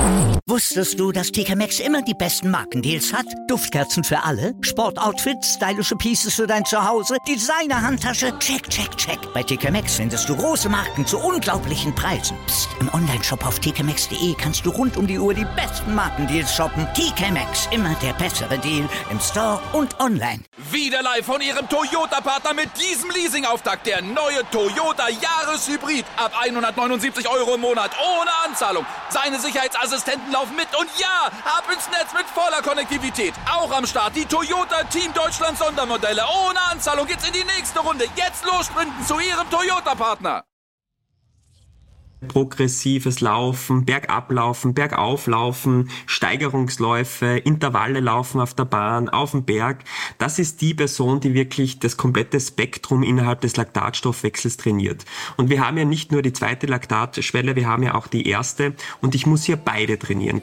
Wusstest du, dass TK Maxx immer die besten Markendeals hat? Duftkerzen für alle, Sportoutfits, stylische Pieces für dein Zuhause, Designer-Handtasche, check, check, check. Bei TK Maxx findest du große Marken zu unglaublichen Preisen. Psst. Im Onlineshop auf tkmaxx.de kannst du rund um die Uhr die besten Markendeals shoppen. TK Maxx, immer der bessere Deal im Store und online. Wieder live von Ihrem Toyota-Partner mit diesem Leasing-Auftakt. Der neue Toyota Jahreshybrid. Ab 179 € im Monat. Ohne Anzahlung. Seine Sicherheitsassistenten laufen mit. Und ja, ab ins Netz mit voller Konnektivität. Auch am Start die Toyota Team Deutschland Sondermodelle. Ohne Anzahlung geht's in die nächste Runde. Jetzt los sprinten zu Ihrem Toyota-Partner. Progressives Laufen, Bergablaufen, Bergauflaufen, Steigerungsläufe, Intervalle laufen auf der Bahn, auf dem Berg. Das ist die Person, die wirklich das komplette Spektrum innerhalb des Laktatstoffwechsels trainiert. Und wir haben ja nicht nur die zweite Laktatschwelle, wir haben ja auch die erste und ich muss hier beide trainieren.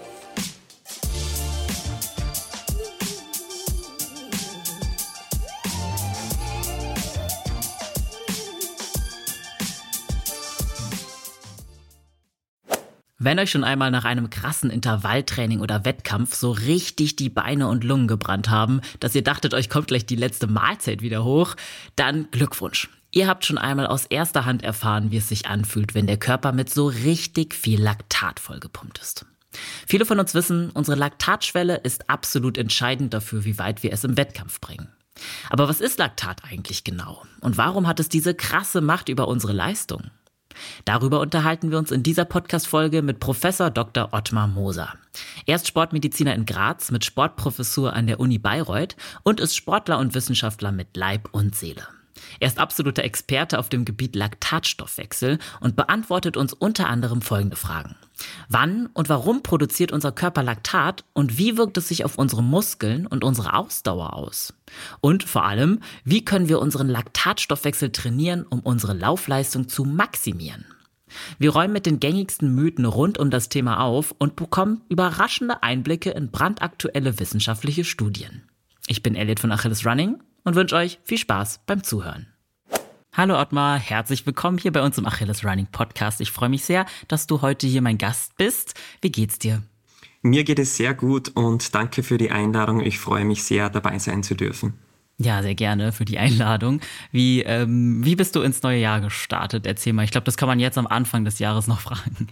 Wenn euch schon einmal nach einem krassen Intervalltraining oder Wettkampf so richtig die Beine und Lungen gebrannt haben, dass ihr dachtet, euch kommt gleich die letzte Mahlzeit wieder hoch, dann Glückwunsch. Ihr habt schon einmal aus erster Hand erfahren, wie es sich anfühlt, wenn der Körper mit so richtig viel Laktat vollgepumpt ist. Viele von uns wissen, unsere Laktatschwelle ist absolut entscheidend dafür, wie weit wir es im Wettkampf bringen. Aber was ist Laktat eigentlich genau? Und warum hat es diese krasse Macht über unsere Leistung? Darüber unterhalten wir uns in dieser Podcast-Folge mit Professor Dr. Ottmar Moser. Er ist Sportmediziner in Graz mit Sportprofessur an der Uni Bayreuth und ist Sportler und Wissenschaftler mit Leib und Seele. Er ist absoluter Experte auf dem Gebiet Laktatstoffwechsel und beantwortet uns unter anderem folgende Fragen. Wann und warum produziert unser Körper Laktat und wie wirkt es sich auf unsere Muskeln und unsere Ausdauer aus? Und vor allem, wie können wir unseren Laktatstoffwechsel trainieren, um unsere Laufleistung zu maximieren? Wir räumen mit den gängigsten Mythen rund um das Thema auf und bekommen überraschende Einblicke in brandaktuelle wissenschaftliche Studien. Ich bin Elliot von Achilles Running und wünsche euch viel Spaß beim Zuhören. Hallo Ottmar, herzlich willkommen hier bei uns im Achilles Running Podcast. Ich freue mich sehr, dass du heute hier mein Gast bist. Wie geht's dir? Mir geht es sehr gut und danke für die Einladung. Ich freue mich sehr, dabei sein zu dürfen. Ja, sehr gerne für die Einladung. Wie bist du ins neue Jahr gestartet? Erzähl mal. Ich glaube, das kann man jetzt am Anfang des Jahres noch fragen.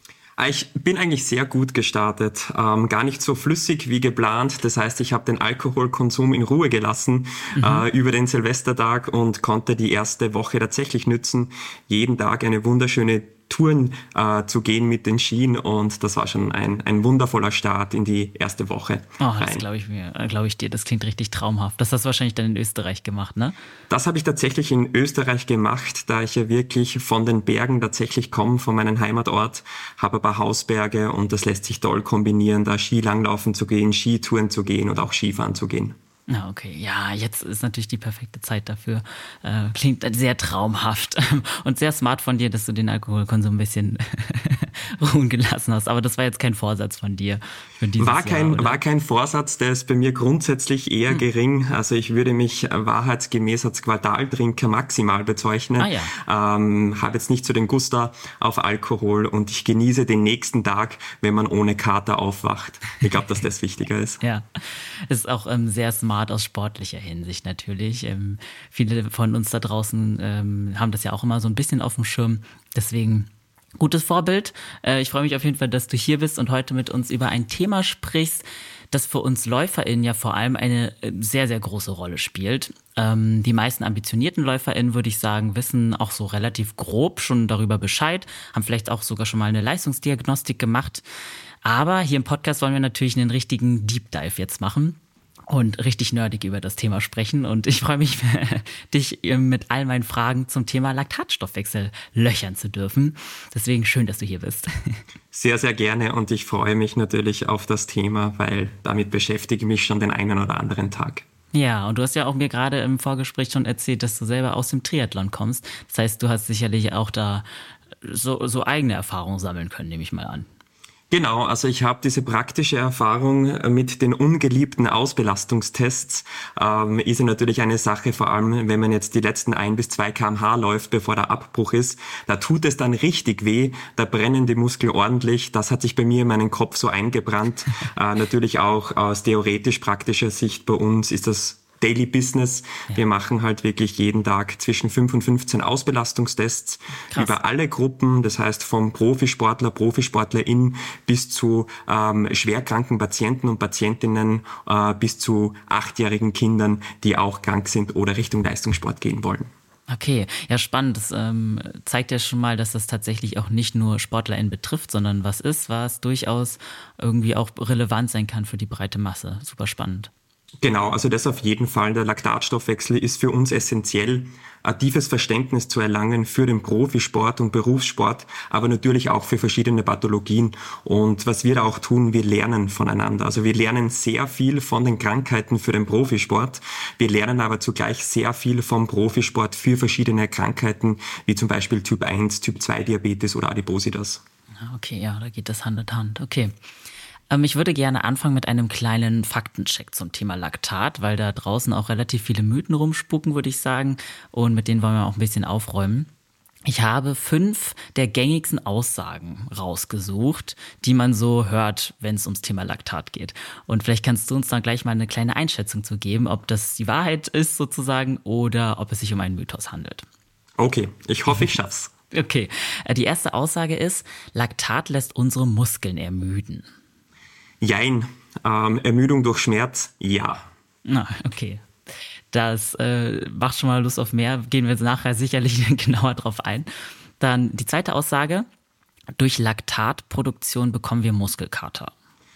Ich bin eigentlich sehr gut gestartet, gar nicht so flüssig wie geplant. Das heißt, ich habe den Alkoholkonsum in Ruhe gelassen über den Silvestertag und konnte die erste Woche tatsächlich nützen, jeden Tag eine wunderschöne Touren zu gehen mit den Skien und das war schon ein wundervoller Start in die erste Woche. Oh, das glaube ich dir, das klingt richtig traumhaft. Das hast du wahrscheinlich dann in Österreich gemacht, ne? Das habe ich tatsächlich in Österreich gemacht, da ich ja wirklich von den Bergen tatsächlich komme, von meinem Heimatort, habe ein paar Hausberge und das lässt sich toll kombinieren, da Skilanglaufen zu gehen, Skitouren zu gehen oder auch Skifahren zu gehen. Ja, okay. Ja, jetzt ist natürlich die perfekte Zeit dafür. Klingt sehr traumhaft und sehr smart von dir, dass du den Alkoholkonsum ein bisschen ruhen gelassen hast. Aber das war jetzt kein Vorsatz von dir für dieses Jahr, war kein Vorsatz, der ist bei mir grundsätzlich eher gering. Also ich würde mich wahrheitsgemäß als Quartaltrinker maximal bezeichnen. Habe jetzt nicht so den Guster auf Alkohol und ich genieße den nächsten Tag, wenn man ohne Kater aufwacht. Ich glaube, dass das wichtiger ist. Ja, ist auch sehr smart aus sportlicher Hinsicht natürlich. Viele von uns da draußen haben das ja auch immer so ein bisschen auf dem Schirm. Deswegen gutes Vorbild. Ich freue mich auf jeden Fall, dass du hier bist und heute mit uns über ein Thema sprichst, das für uns LäuferInnen ja vor allem eine sehr, sehr große Rolle spielt. Die meisten ambitionierten LäuferInnen, würde ich sagen, wissen auch so relativ grob schon darüber Bescheid, haben vielleicht auch sogar schon mal eine Leistungsdiagnostik gemacht. Aber hier im Podcast wollen wir natürlich einen richtigen Deep Dive jetzt machen und richtig nerdig über das Thema sprechen. Und ich freue mich, dich mit all meinen Fragen zum Thema Laktatstoffwechsel löchern zu dürfen. Deswegen schön, dass du hier bist. Sehr, sehr gerne. Und ich freue mich natürlich auf das Thema, weil damit beschäftige ich mich schon den einen oder anderen Tag. Ja, und du hast ja auch mir gerade im Vorgespräch schon erzählt, dass du selber aus dem Triathlon kommst. Das heißt, du hast sicherlich auch da so eigene Erfahrungen sammeln können, nehme ich mal an. Genau, also ich habe diese praktische Erfahrung mit den ungeliebten Ausbelastungstests. Ist ja natürlich eine Sache, vor allem wenn man jetzt die letzten 1 bis 2 km/h läuft, bevor der Abbruch ist. Da tut es dann richtig weh, da brennen die Muskeln ordentlich. Das hat sich bei mir in meinen Kopf so eingebrannt. Natürlich auch aus theoretisch praktischer Sicht bei uns ist das Daily Business. Ja. Wir machen halt wirklich jeden Tag zwischen 5 und 15 Ausbelastungstests. Krass. Über alle Gruppen, das heißt vom Profisportler, Profisportlerin bis zu schwerkranken Patienten und Patientinnen bis zu 8-jährigen Kindern, die auch krank sind oder Richtung Leistungssport gehen wollen. Okay, ja spannend. Das zeigt ja schon mal, dass das tatsächlich auch nicht nur SportlerInnen betrifft, sondern was durchaus irgendwie auch relevant sein kann für die breite Masse. Super spannend. Genau, also das auf jeden Fall. Der Laktatstoffwechsel ist für uns essentiell, ein tiefes Verständnis zu erlangen für den Profisport und Berufssport, aber natürlich auch für verschiedene Pathologien. Und was wir da auch tun, wir lernen voneinander. Also wir lernen sehr viel von den Krankheiten für den Profisport. Wir lernen aber zugleich sehr viel vom Profisport für verschiedene Krankheiten, wie zum Beispiel Typ 1, Typ 2 Diabetes oder Adipositas. Okay, ja, da geht das Hand in Hand. Okay. Ich würde gerne anfangen mit einem kleinen Faktencheck zum Thema Laktat, weil da draußen auch relativ viele Mythen rumspucken, würde ich sagen. Und mit denen wollen wir auch ein bisschen aufräumen. Ich habe 5 der gängigsten Aussagen rausgesucht, die man so hört, wenn es ums Thema Laktat geht. Und vielleicht kannst du uns dann gleich mal eine kleine Einschätzung zu geben, ob das die Wahrheit ist sozusagen oder ob es sich um einen Mythos handelt. Okay, ich hoffe, ich schaff's. Okay, die erste Aussage ist, Laktat lässt unsere Muskeln ermüden. Jein. Ermüdung durch Schmerz, ja. Okay. Das macht schon mal Lust auf mehr. Gehen wir jetzt nachher sicherlich genauer drauf ein. Dann die zweite Aussage. Durch Laktatproduktion bekommen wir Muskelkater.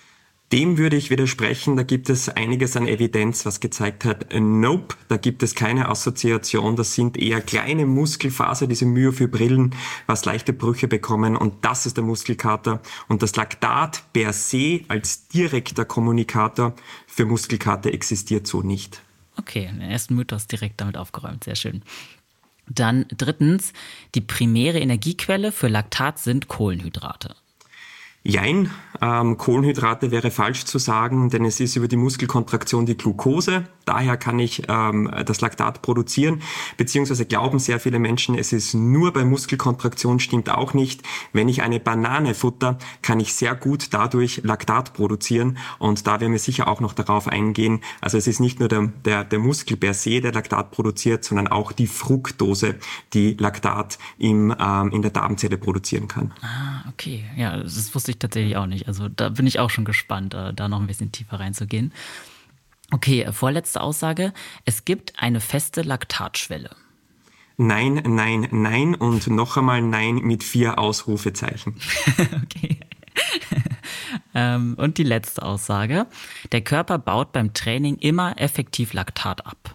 Dem würde ich widersprechen, da gibt es einiges an Evidenz, was gezeigt hat, nope, da gibt es keine Assoziation, das sind eher kleine Muskelfaser, diese Myofibrillen, was leichte Brüche bekommen und das ist der Muskelkater und das Laktat per se als direkter Kommunikator für Muskelkater existiert so nicht. Okay, den ersten Mythos direkt damit aufgeräumt, sehr schön. Dann drittens, die primäre Energiequelle für Laktat sind Kohlenhydrate. Jein, Kohlenhydrate wäre falsch zu sagen, denn es ist über die Muskelkontraktion die Glucose. Daher kann ich das Laktat produzieren, beziehungsweise glauben sehr viele Menschen, es ist nur bei Muskelkontraktion, stimmt auch nicht. Wenn ich eine Banane futter, kann ich sehr gut dadurch Laktat produzieren und da werden wir sicher auch noch darauf eingehen. Also es ist nicht nur der Muskel per se, der Laktat produziert, sondern auch die Fructose, die Laktat in der Darmzelle produzieren kann. Okay, ja, das wusste ich tatsächlich auch nicht. Also da bin ich auch schon gespannt, da noch ein bisschen tiefer reinzugehen. Okay, vorletzte Aussage. Es gibt eine feste Laktatschwelle. Nein, nein, nein und noch einmal nein mit 4 Ausrufezeichen. Okay. Und die letzte Aussage. Der Körper baut beim Training immer effektiv Laktat ab.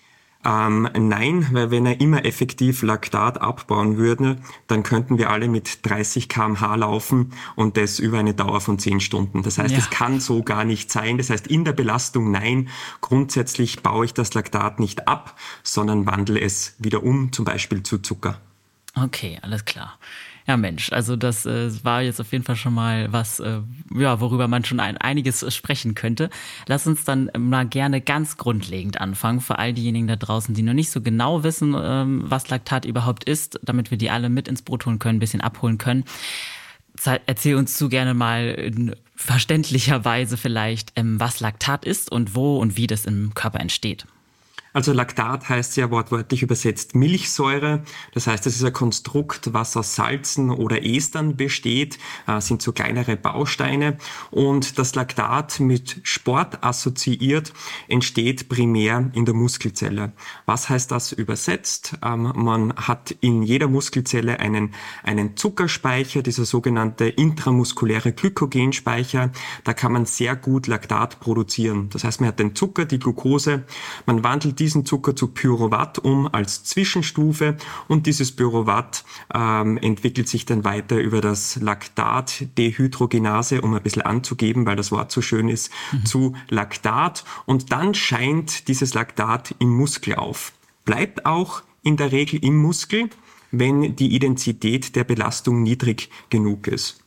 Nein, weil wenn er immer effektiv Laktat abbauen würde, dann könnten wir alle mit 30 km/h laufen und das über eine Dauer von 10 Stunden. Das heißt, es kann so gar nicht sein. Das heißt, in der Belastung nein, grundsätzlich baue ich das Laktat nicht ab, sondern wandle es wieder um, zum Beispiel zu Zucker. Okay, alles klar. Ja Mensch, also das war jetzt auf jeden Fall schon mal was, worüber man schon einiges sprechen könnte. Lass uns dann mal gerne ganz grundlegend anfangen, für all diejenigen da draußen, die noch nicht so genau wissen, was Laktat überhaupt ist, damit wir die alle mit ins Boot holen können, ein bisschen abholen können. Erzähl uns gerne mal in verständlicher Weise vielleicht, was Laktat ist und wo und wie das im Körper entsteht. Also Laktat heißt ja wortwörtlich übersetzt Milchsäure. Das heißt, es ist ein Konstrukt, was aus Salzen oder Estern besteht, sind so kleinere Bausteine. Und das Laktat mit Sport assoziiert entsteht primär in der Muskelzelle. Was heißt das übersetzt? Man hat in jeder Muskelzelle einen Zuckerspeicher, dieser sogenannte intramuskuläre Glykogenspeicher. Da kann man sehr gut Laktat produzieren. Das heißt, man hat den Zucker, die Glucose, man wandelt diesen Zucker zu Pyruvat als Zwischenstufe und dieses Pyruvat entwickelt sich dann weiter über das Laktat-Dehydrogenase, um ein bisschen anzugeben, weil das Wort so schön ist, zu Laktat und dann scheint dieses Laktat im Muskel auf. Bleibt auch in der Regel im Muskel, wenn die Intensität der Belastung niedrig genug ist.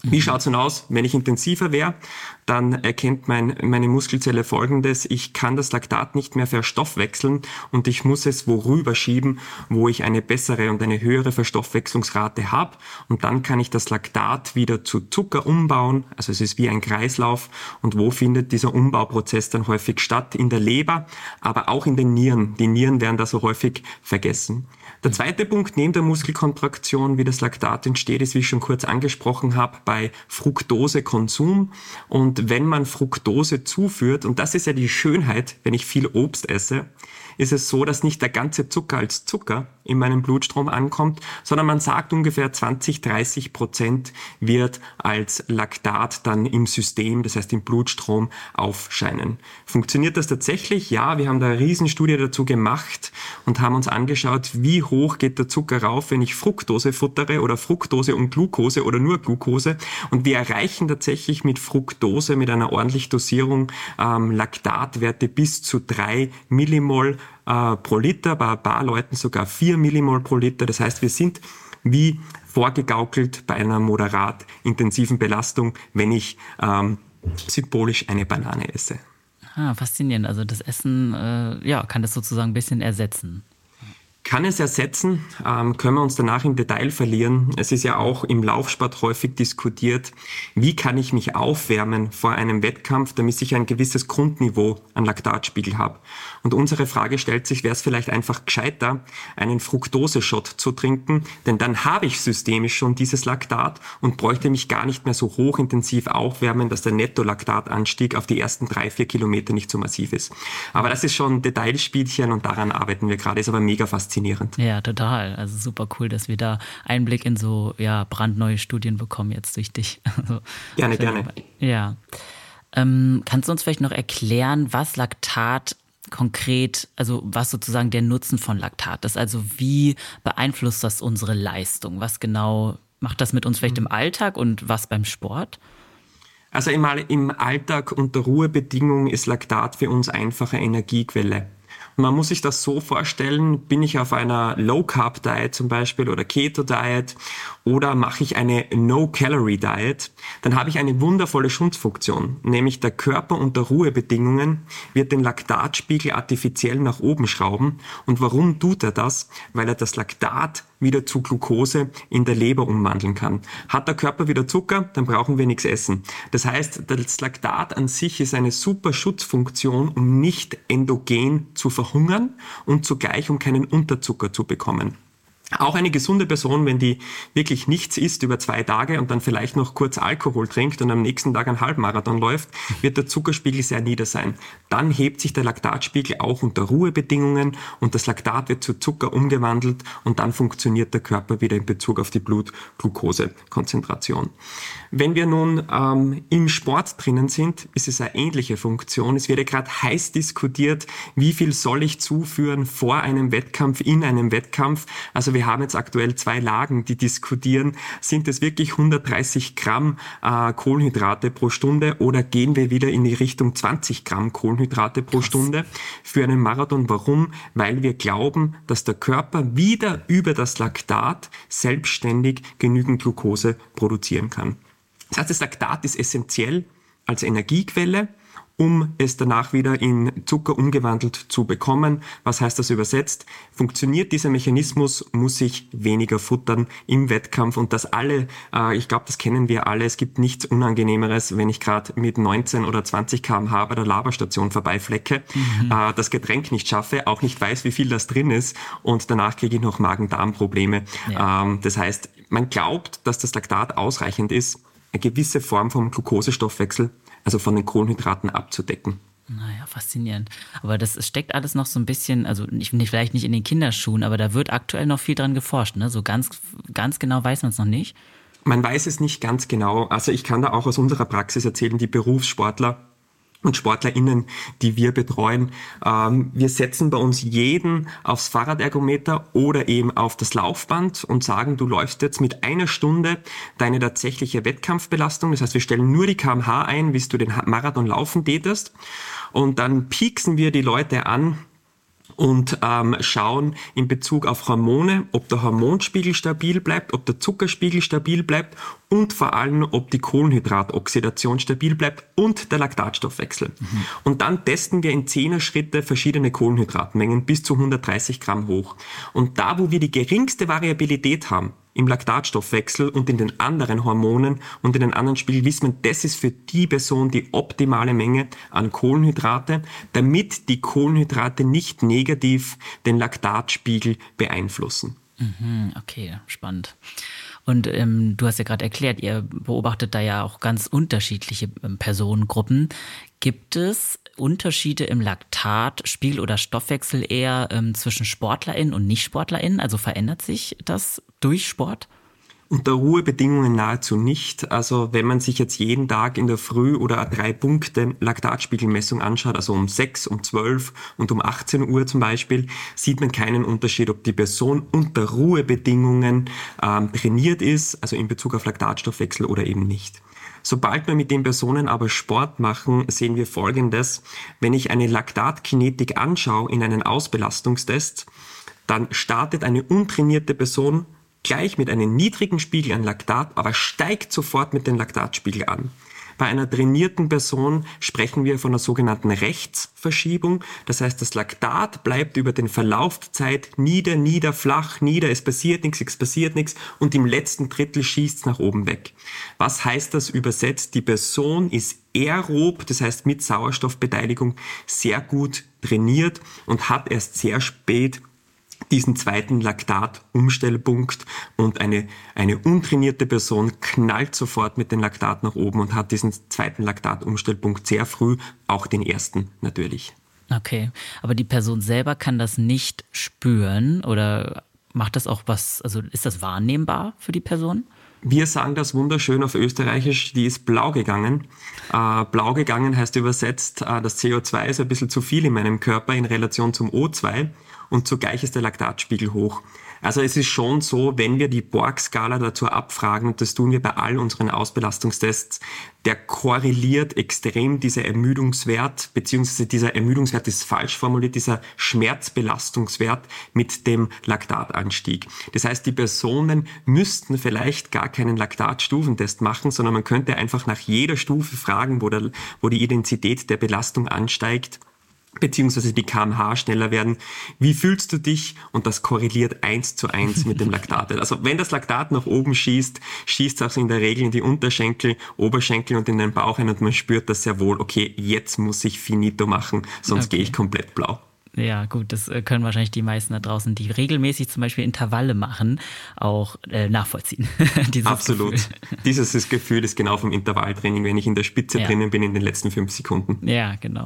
Wie schaut's denn aus, wenn ich intensiver wäre? Dann erkennt meine Muskelzelle Folgendes: Ich kann das Laktat nicht mehr verstoffwechseln und ich muss es worüber schieben, wo ich eine bessere und eine höhere Verstoffwechslungsrate habe. Und dann kann ich das Laktat wieder zu Zucker umbauen. Also es ist wie ein Kreislauf. Und wo findet dieser Umbauprozess dann häufig statt? In der Leber, aber auch in den Nieren. Die Nieren werden da so häufig vergessen. Der zweite Punkt neben der Muskelkontraktion, wie das Laktat entsteht, ist, wie ich schon kurz angesprochen habe, bei Fructosekonsum. Und wenn man Fructose zuführt, und das ist ja die Schönheit, wenn ich viel Obst esse, ist es so, dass nicht der ganze Zucker als Zucker in meinem Blutstrom ankommt, sondern man sagt, ungefähr 20-30% wird als Laktat dann im System, das heißt im Blutstrom, aufscheinen. Funktioniert das tatsächlich? Ja, wir haben da eine Riesenstudie dazu gemacht und haben uns angeschaut, wie hoch geht der Zucker rauf, wenn ich Fructose futtere oder Fructose und Glucose oder nur Glucose. Und wir erreichen tatsächlich mit Fructose, mit einer ordentlichen Dosierung, Laktatwerte bis zu 3 Millimol pro Liter, bei ein paar Leuten sogar 4 Millimol pro Liter. Das heißt, wir sind wie vorgegaukelt bei einer moderat intensiven Belastung, wenn ich symbolisch eine Banane esse. Faszinierend. Also das Essen kann das sozusagen ein bisschen ersetzen. Kann es ersetzen, können wir uns danach im Detail verlieren. Es ist ja auch im Laufsport häufig diskutiert, wie kann ich mich aufwärmen vor einem Wettkampf, damit ich ein gewisses Grundniveau an Laktatspiegel habe. Und unsere Frage stellt sich, wäre es vielleicht einfach gescheiter, einen Fructose-Shot zu trinken, denn dann habe ich systemisch schon dieses Laktat und bräuchte mich gar nicht mehr so hochintensiv aufwärmen, dass der Netto-Laktatanstieg auf die ersten 3-4 Kilometer nicht so massiv ist. Aber das ist schon ein Detailspielchen und daran arbeiten wir gerade, ist aber mega faszinierend. Ja, total. Also super cool, dass wir da Einblick in so brandneue Studien bekommen jetzt durch dich. Also, gerne. Ja. Kannst du uns vielleicht noch erklären, was Laktat konkret, also was sozusagen der Nutzen von Laktat ist? Also wie beeinflusst das unsere Leistung? Was genau macht das mit uns vielleicht im Alltag und was beim Sport? Also im Alltag unter Ruhebedingungen ist Laktat für uns einfache Energiequelle. Man muss sich das so vorstellen, bin ich auf einer Low-Carb-Diet zum Beispiel oder Keto-Diet oder mache ich eine No-Calorie-Diet, dann habe ich eine wundervolle Schutzfunktion, nämlich der Körper unter Ruhebedingungen wird den Laktatspiegel artifiziell nach oben schrauben. Und warum tut er das? Weil er das Laktat wieder zu Glucose in der Leber umwandeln kann. Hat der Körper wieder Zucker, dann brauchen wir nichts essen. Das heißt, das Laktat an sich ist eine super Schutzfunktion, um nicht endogen zu verhungern und zugleich um keinen Unterzucker zu bekommen. Auch eine gesunde Person, wenn die wirklich nichts isst über 2 Tage und dann vielleicht noch kurz Alkohol trinkt und am nächsten Tag einen Halbmarathon läuft, wird der Zuckerspiegel sehr nieder sein. Dann hebt sich der Laktatspiegel auch unter Ruhebedingungen und das Laktat wird zu Zucker umgewandelt und dann funktioniert der Körper wieder in Bezug auf die Blut-Glucose-Konzentration. Wenn wir nun im Sport drinnen sind, ist es eine ähnliche Funktion. Es wird ja gerade heiß diskutiert, wie viel soll ich zuführen vor einem Wettkampf, in einem Wettkampf. Also wir haben jetzt aktuell 2 Lagen, die diskutieren, sind es wirklich 130 Gramm Kohlenhydrate pro Stunde oder gehen wir wieder in die Richtung 20 Gramm Kohlenhydrate pro Stunde für einen Marathon? Warum? Weil wir glauben, dass der Körper wieder über das Laktat selbstständig genügend Glucose produzieren kann. Das heißt, das Laktat ist essentiell als Energiequelle, um es danach wieder in Zucker umgewandelt zu bekommen. Was heißt das übersetzt? Funktioniert dieser Mechanismus, muss ich weniger futtern im Wettkampf und das alle, ich glaube, das kennen wir alle, es gibt nichts Unangenehmeres, wenn ich gerade mit 19 oder 20 km/h bei der Laberstation vorbeiflecke, das Getränk nicht schaffe, auch nicht weiß, wie viel das drin ist und danach kriege ich noch Magen-Darm-Probleme. Ja. Das heißt, man glaubt, dass das Laktat ausreichend ist, eine gewisse Form vom Glukosestoffwechsel, also von den Kohlenhydraten abzudecken. Naja, faszinierend. Aber das steckt alles noch so ein bisschen, also vielleicht nicht in den Kinderschuhen, aber da wird aktuell noch viel dran geforscht, ne? So ganz genau weiß man es noch nicht. Man weiß es nicht ganz genau. Also ich kann da auch aus unserer Praxis erzählen, die Berufssportler und SportlerInnen, die wir betreuen. Wir setzen bei uns jeden aufs Fahrradergometer oder eben auf das Laufband und sagen, du läufst jetzt mit 1 Stunde deine tatsächliche Wettkampfbelastung. Das heißt, wir stellen nur die kmh ein, bis du den Marathon laufen tätest. Und dann pieksen wir die Leute an und schauen in Bezug auf Hormone, ob der Hormonspiegel stabil bleibt, ob der Zuckerspiegel stabil bleibt und vor allem, ob die Kohlenhydratoxidation stabil bleibt und der Laktatstoffwechsel. Und dann testen wir in 10er-Schritte verschiedene Kohlenhydratmengen bis zu 130 Gramm hoch. Und da, wo wir die geringste Variabilität haben, im Laktatstoffwechsel und in den anderen Hormonen und in den anderen Spiegeln, wissen wir, das ist für die Person die optimale Menge an Kohlenhydrate, damit die Kohlenhydrate nicht negativ den Laktatspiegel beeinflussen. Okay, spannend. Und du hast ja gerade erklärt, ihr beobachtet da ja auch ganz unterschiedliche Personengruppen. Gibt es Unterschiede im Laktatspiegel oder Stoffwechsel eher zwischen SportlerInnen und Nicht-SportlerInnen? Also verändert sich das durch Sport? Unter Ruhebedingungen nahezu nicht. Also wenn man sich jetzt jeden Tag in der Früh oder 3 Punkte Laktatspiegelmessung anschaut, also um 6, um 12 und um 18 Uhr zum Beispiel, sieht man keinen Unterschied, ob die Person unter Ruhebedingungen trainiert ist, also in Bezug auf Laktatstoffwechsel oder eben nicht. Sobald wir mit den Personen aber Sport machen, sehen wir Folgendes. Wenn ich eine Laktatkinetik anschaue in einen Ausbelastungstest, dann startet eine untrainierte Person gleich mit einem niedrigen Spiegel an Laktat, aber steigt sofort mit dem Laktatspiegel an. Bei einer trainierten Person sprechen wir von einer sogenannten Rechtsverschiebung. Das heißt, das Laktat bleibt über den Verlauf der Zeit nieder, flach, es passiert nichts und im letzten Drittel schießt es nach oben weg. Was heißt das übersetzt? Die Person ist aerob, das heißt mit Sauerstoffbeteiligung, sehr gut trainiert und hat erst sehr spät diesen zweiten Laktatumstellpunkt und eine untrainierte Person knallt sofort mit dem Laktat nach oben und hat diesen zweiten Laktatumstellpunkt sehr früh, auch den ersten natürlich. Okay, aber die Person selber kann das nicht spüren oder macht das auch was, also ist das wahrnehmbar für die Person? Wir sagen das wunderschön auf Österreichisch, die ist blau gegangen. Blau gegangen heißt übersetzt, das CO2 ist ein bisschen zu viel in meinem Körper in Relation zum O2 und zugleich ist der Laktatspiegel hoch. Also es ist schon so, wenn wir die Borg-Skala dazu abfragen, und das tun wir bei all unseren Ausbelastungstests, der korreliert extrem dieser Ermüdungswert, beziehungsweise dieser Ermüdungswert ist falsch formuliert, dieser Schmerzbelastungswert mit dem Laktatanstieg. Das heißt, die Personen müssten vielleicht gar keinen Laktatstufentest machen, sondern man könnte einfach nach jeder Stufe fragen, wo die Intensität der Belastung ansteigt, beziehungsweise die kmh schneller werden. Wie fühlst du dich? Und das korreliert 1:1 mit dem Laktat. Also wenn das Laktat nach oben schießt es auch in der Regel in die Unterschenkel, Oberschenkel und in den Bauch ein und man spürt das sehr wohl, okay, jetzt muss ich finito machen, sonst gehe ich komplett blau. Ja, gut, das können wahrscheinlich die meisten da draußen, die regelmäßig zum Beispiel Intervalle machen, auch nachvollziehen. Absolut. Dieses Gefühl ist genau vom Intervalltraining, wenn ich in der Spitze drinnen bin in den letzten 5 Sekunden. Ja, genau.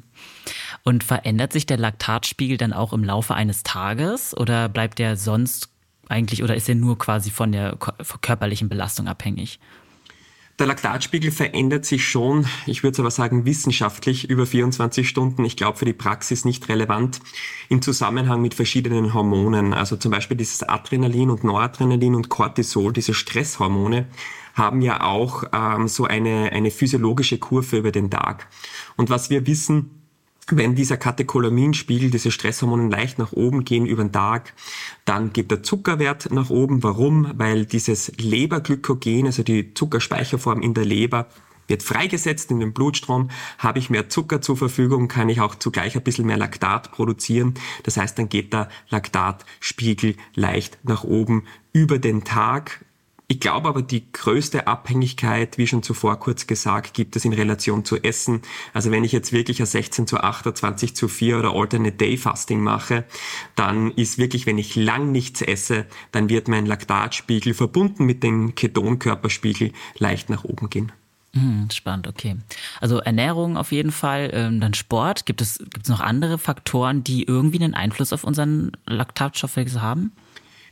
Und verändert sich der Laktatspiegel dann auch im Laufe eines Tages oder bleibt der sonst eigentlich oder ist er nur quasi von der körperlichen Belastung abhängig? Der Laktatspiegel verändert sich schon, ich würde aber sagen wissenschaftlich, über 24 Stunden. Ich glaube für die Praxis nicht relevant im Zusammenhang mit verschiedenen Hormonen. Also zum Beispiel dieses Adrenalin und Noradrenalin und Cortisol, diese Stresshormone, haben ja auch so eine physiologische Kurve über den Tag. Und was wir wissen, wenn dieser Katecholaminspiegel, diese Stresshormone leicht nach oben gehen über den Tag, dann geht der Zuckerwert nach oben. Warum? Weil dieses Leberglykogen, also die Zuckerspeicherform in der Leber, wird freigesetzt in den Blutstrom. Habe ich mehr Zucker zur Verfügung, kann ich auch zugleich ein bisschen mehr Laktat produzieren. Das heißt, dann geht der Laktatspiegel leicht nach oben über den Tag. Ich glaube aber, die größte Abhängigkeit, wie schon zuvor kurz gesagt, gibt es in Relation zu Essen. Also wenn ich jetzt wirklich ein 16:8, 20:4 oder Alternate Day Fasting mache, dann ist wirklich, wenn ich lang nichts esse, dann wird mein Laktatspiegel verbunden mit dem Ketonkörperspiegel leicht nach oben gehen. Spannend, okay. Also Ernährung auf jeden Fall, dann Sport. Gibt es noch andere Faktoren, die irgendwie einen Einfluss auf unseren Laktatstoffwechsel haben?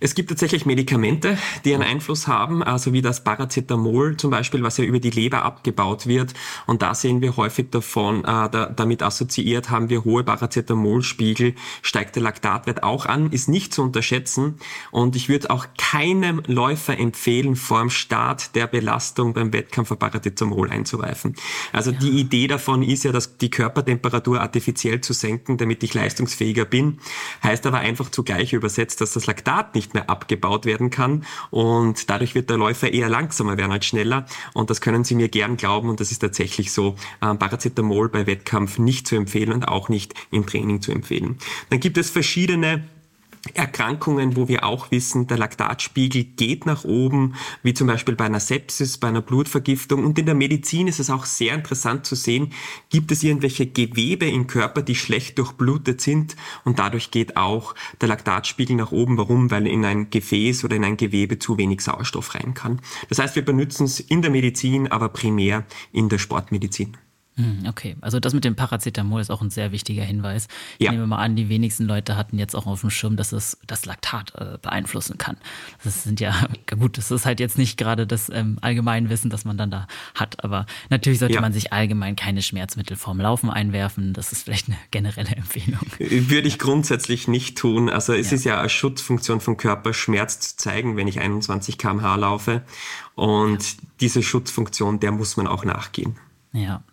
Es gibt tatsächlich Medikamente, die einen Einfluss haben, also wie das Paracetamol zum Beispiel, was ja über die Leber abgebaut wird. Und da sehen wir häufig damit assoziiert, haben wir hohe Paracetamolspiegel, steigt der Laktatwert auch an, ist nicht zu unterschätzen. Und ich würde auch keinem Läufer empfehlen, vor dem Start der Belastung beim Wettkampf Paracetamol einzureifen. Also die Idee davon ist ja, dass die Körpertemperatur artifiziell zu senken, damit ich leistungsfähiger bin. Heißt aber einfach zugleich übersetzt, dass das Laktat nicht mehr abgebaut werden kann und dadurch wird der Läufer eher langsamer werden als schneller und das können Sie mir gern glauben und das ist tatsächlich so. Paracetamol bei Wettkampf nicht zu empfehlen und auch nicht im Training zu empfehlen. Dann gibt es verschiedene Erkrankungen, wo wir auch wissen, der Laktatspiegel geht nach oben, wie zum Beispiel bei einer Sepsis, bei einer Blutvergiftung. Und in der Medizin ist es auch sehr interessant zu sehen, gibt es irgendwelche Gewebe im Körper, die schlecht durchblutet sind und dadurch geht auch der Laktatspiegel nach oben. Warum? Weil in ein Gefäß oder in ein Gewebe zu wenig Sauerstoff rein kann. Das heißt, wir benutzen es in der Medizin, aber primär in der Sportmedizin. Okay, also das mit dem Paracetamol ist auch ein sehr wichtiger Hinweis. Ich nehme mal an, die wenigsten Leute hatten jetzt auch auf dem Schirm, dass es das Laktat beeinflussen kann. Das sind ja, gut, das ist halt jetzt nicht gerade das Allgemeinwissen, das man dann da hat, aber natürlich sollte man sich allgemein keine Schmerzmittel vorm Laufen einwerfen. Das ist vielleicht eine generelle Empfehlung. Würde ich grundsätzlich nicht tun. Also es ist ja eine Schutzfunktion vom Körper, Schmerz zu zeigen, wenn ich 21 km/h laufe und diese Schutzfunktion, der muss man auch nachgehen. Ja.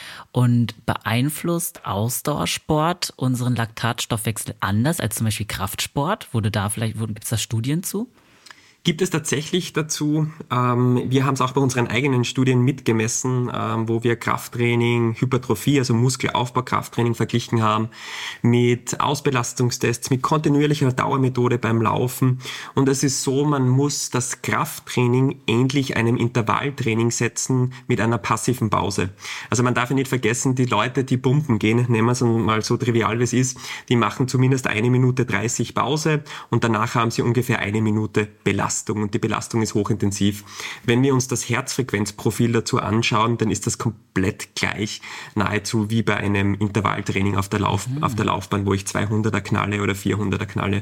Und beeinflusst Ausdauersport unseren Laktatstoffwechsel anders als zum Beispiel Kraftsport? Gibt es da Studien zu? Gibt es tatsächlich dazu. Wir haben es auch bei unseren eigenen Studien mitgemessen, wo wir Krafttraining, Hypertrophie, also Muskelaufbau-Krafttraining verglichen haben mit Ausbelastungstests, mit kontinuierlicher Dauermethode beim Laufen. Und es ist so, man muss das Krafttraining ähnlich einem Intervalltraining setzen mit einer passiven Pause. Also man darf ja nicht vergessen, die Leute, die pumpen gehen, nehmen wir es mal so trivial wie es ist, die machen zumindest 1 Minute 30 Pause und danach haben sie ungefähr 1 Minute Belastung. Und die Belastung ist hochintensiv. Wenn wir uns das Herzfrequenzprofil dazu anschauen, dann ist das komplett gleich, nahezu wie bei einem Intervalltraining auf der Laufbahn, wo ich 200er knalle oder 400er knalle.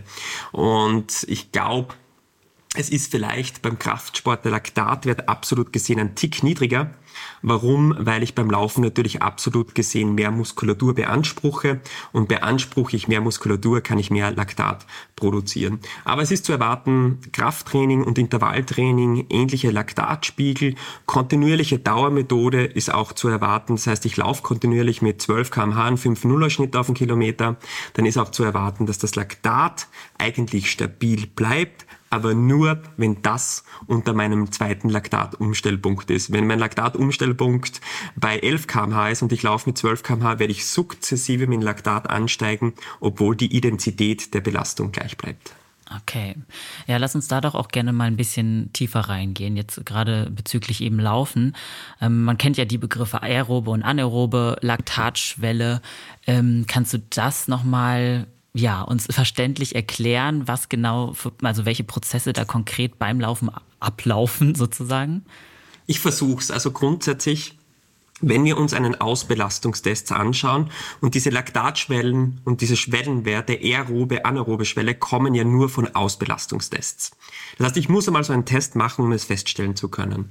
Und ich glaube, es ist vielleicht beim Kraftsport der Laktatwert absolut gesehen ein Tick niedriger. Warum? Weil ich beim Laufen natürlich absolut gesehen mehr Muskulatur beanspruche und beanspruche ich mehr Muskulatur, kann ich mehr Laktat produzieren. Aber es ist zu erwarten, Krafttraining und Intervalltraining, ähnliche Laktatspiegel, kontinuierliche Dauermethode ist auch zu erwarten. Das heißt, ich laufe kontinuierlich mit 12 km/h, 5,0er Schnitt auf den Kilometer. Dann ist auch zu erwarten, dass das Laktat eigentlich stabil bleibt, aber nur, wenn das unter meinem zweiten Laktatumstellpunkt ist. Wenn mein Laktatumstellpunkt bei 11 km/h ist und ich laufe mit 12 km/h, werde ich sukzessive mit dem Laktat ansteigen, obwohl die Intensität der Belastung gleich bleibt. Okay. Ja, lass uns da doch auch gerne mal ein bisschen tiefer reingehen, jetzt gerade bezüglich eben Laufen. Man kennt ja die Begriffe aerobe und anaerobe Laktatschwelle. Kannst du das nochmal uns verständlich erklären, was genau, also welche Prozesse da konkret beim Laufen ablaufen sozusagen? Ich versuche es. Also grundsätzlich, wenn wir uns einen Ausbelastungstest anschauen und diese Laktatschwellen und diese Schwellenwerte, aerobe, anaerobe Schwelle, kommen ja nur von Ausbelastungstests. Das heißt, ich muss einmal so einen Test machen, um es feststellen zu können.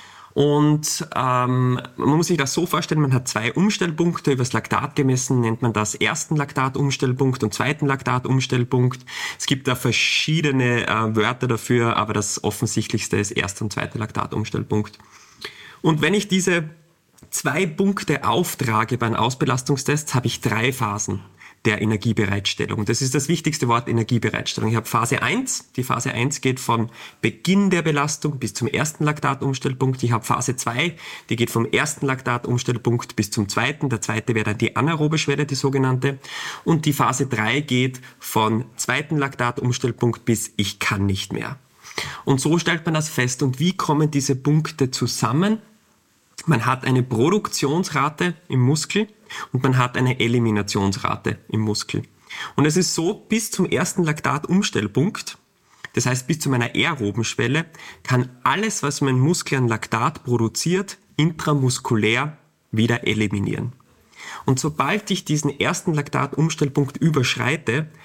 Und man muss sich das so vorstellen, man hat 2 Umstellpunkte, übers Laktat gemessen nennt man das ersten Laktatumstellpunkt und zweiten Laktatumstellpunkt. Es gibt da verschiedene Wörter dafür, aber das offensichtlichste ist erster und zweiter Laktatumstellpunkt. Und wenn ich diese 2 Punkte auftrage bei einem Ausbelastungstest, habe ich 3 Phasen der Energiebereitstellung. Das ist das wichtigste Wort, Energiebereitstellung. Ich habe Phase 1. Die Phase 1 geht von Beginn der Belastung bis zum ersten Laktatumstellpunkt. Ich habe Phase 2, die geht vom ersten Laktatumstellpunkt bis zum zweiten. Der zweite wäre dann die anaerobe Schwelle, die sogenannte. Und die Phase 3 geht von zweiten Laktatumstellpunkt bis ich kann nicht mehr. Und so stellt man das fest. Und wie kommen diese Punkte zusammen? Man hat eine Produktionsrate im Muskel und man hat eine Eliminationsrate im Muskel. Und es ist so, bis zum ersten Laktatumstellpunkt, das heißt bis zu meiner aeroben Schwelle, kann alles, was mein Muskel an Laktat produziert, intramuskulär wieder eliminieren. Und sobald ich diesen ersten Laktatumstellpunkt überschreite,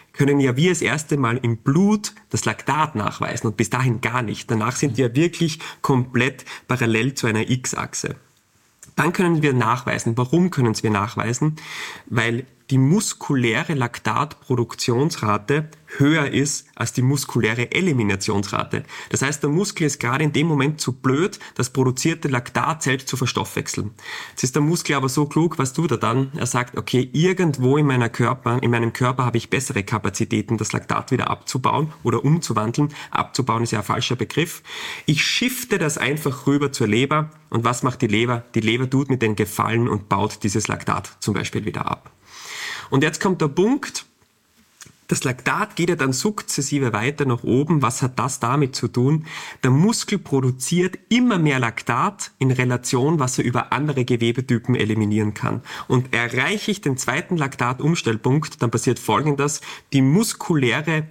können ja wir das erste Mal im Blut das Laktat nachweisen und bis dahin gar nicht. Danach sind wir wirklich komplett parallel zu einer X-Achse. Dann können wir nachweisen. Warum können wir nachweisen? Weil die muskuläre Laktatproduktionsrate höher ist als die muskuläre Eliminationsrate. Das heißt, der Muskel ist gerade in dem Moment zu blöd, das produzierte Laktat selbst zu verstoffwechseln. Jetzt ist der Muskel aber so klug, was tut er dann? Er sagt, okay, irgendwo in meinem Körper habe ich bessere Kapazitäten, das Laktat wieder abzubauen oder umzuwandeln. Abzubauen ist ja ein falscher Begriff. Ich shifte das einfach rüber zur Leber. Und was macht die Leber? Die Leber tut mit den Gefallen und baut dieses Laktat zum Beispiel wieder ab. Und jetzt kommt der Punkt, das Laktat geht ja dann sukzessive weiter nach oben. Was hat das damit zu tun? Der Muskel produziert immer mehr Laktat in Relation, was er über andere Gewebetypen eliminieren kann. Und erreiche ich den zweiten Laktatumstellpunkt, dann passiert Folgendes: Die muskuläre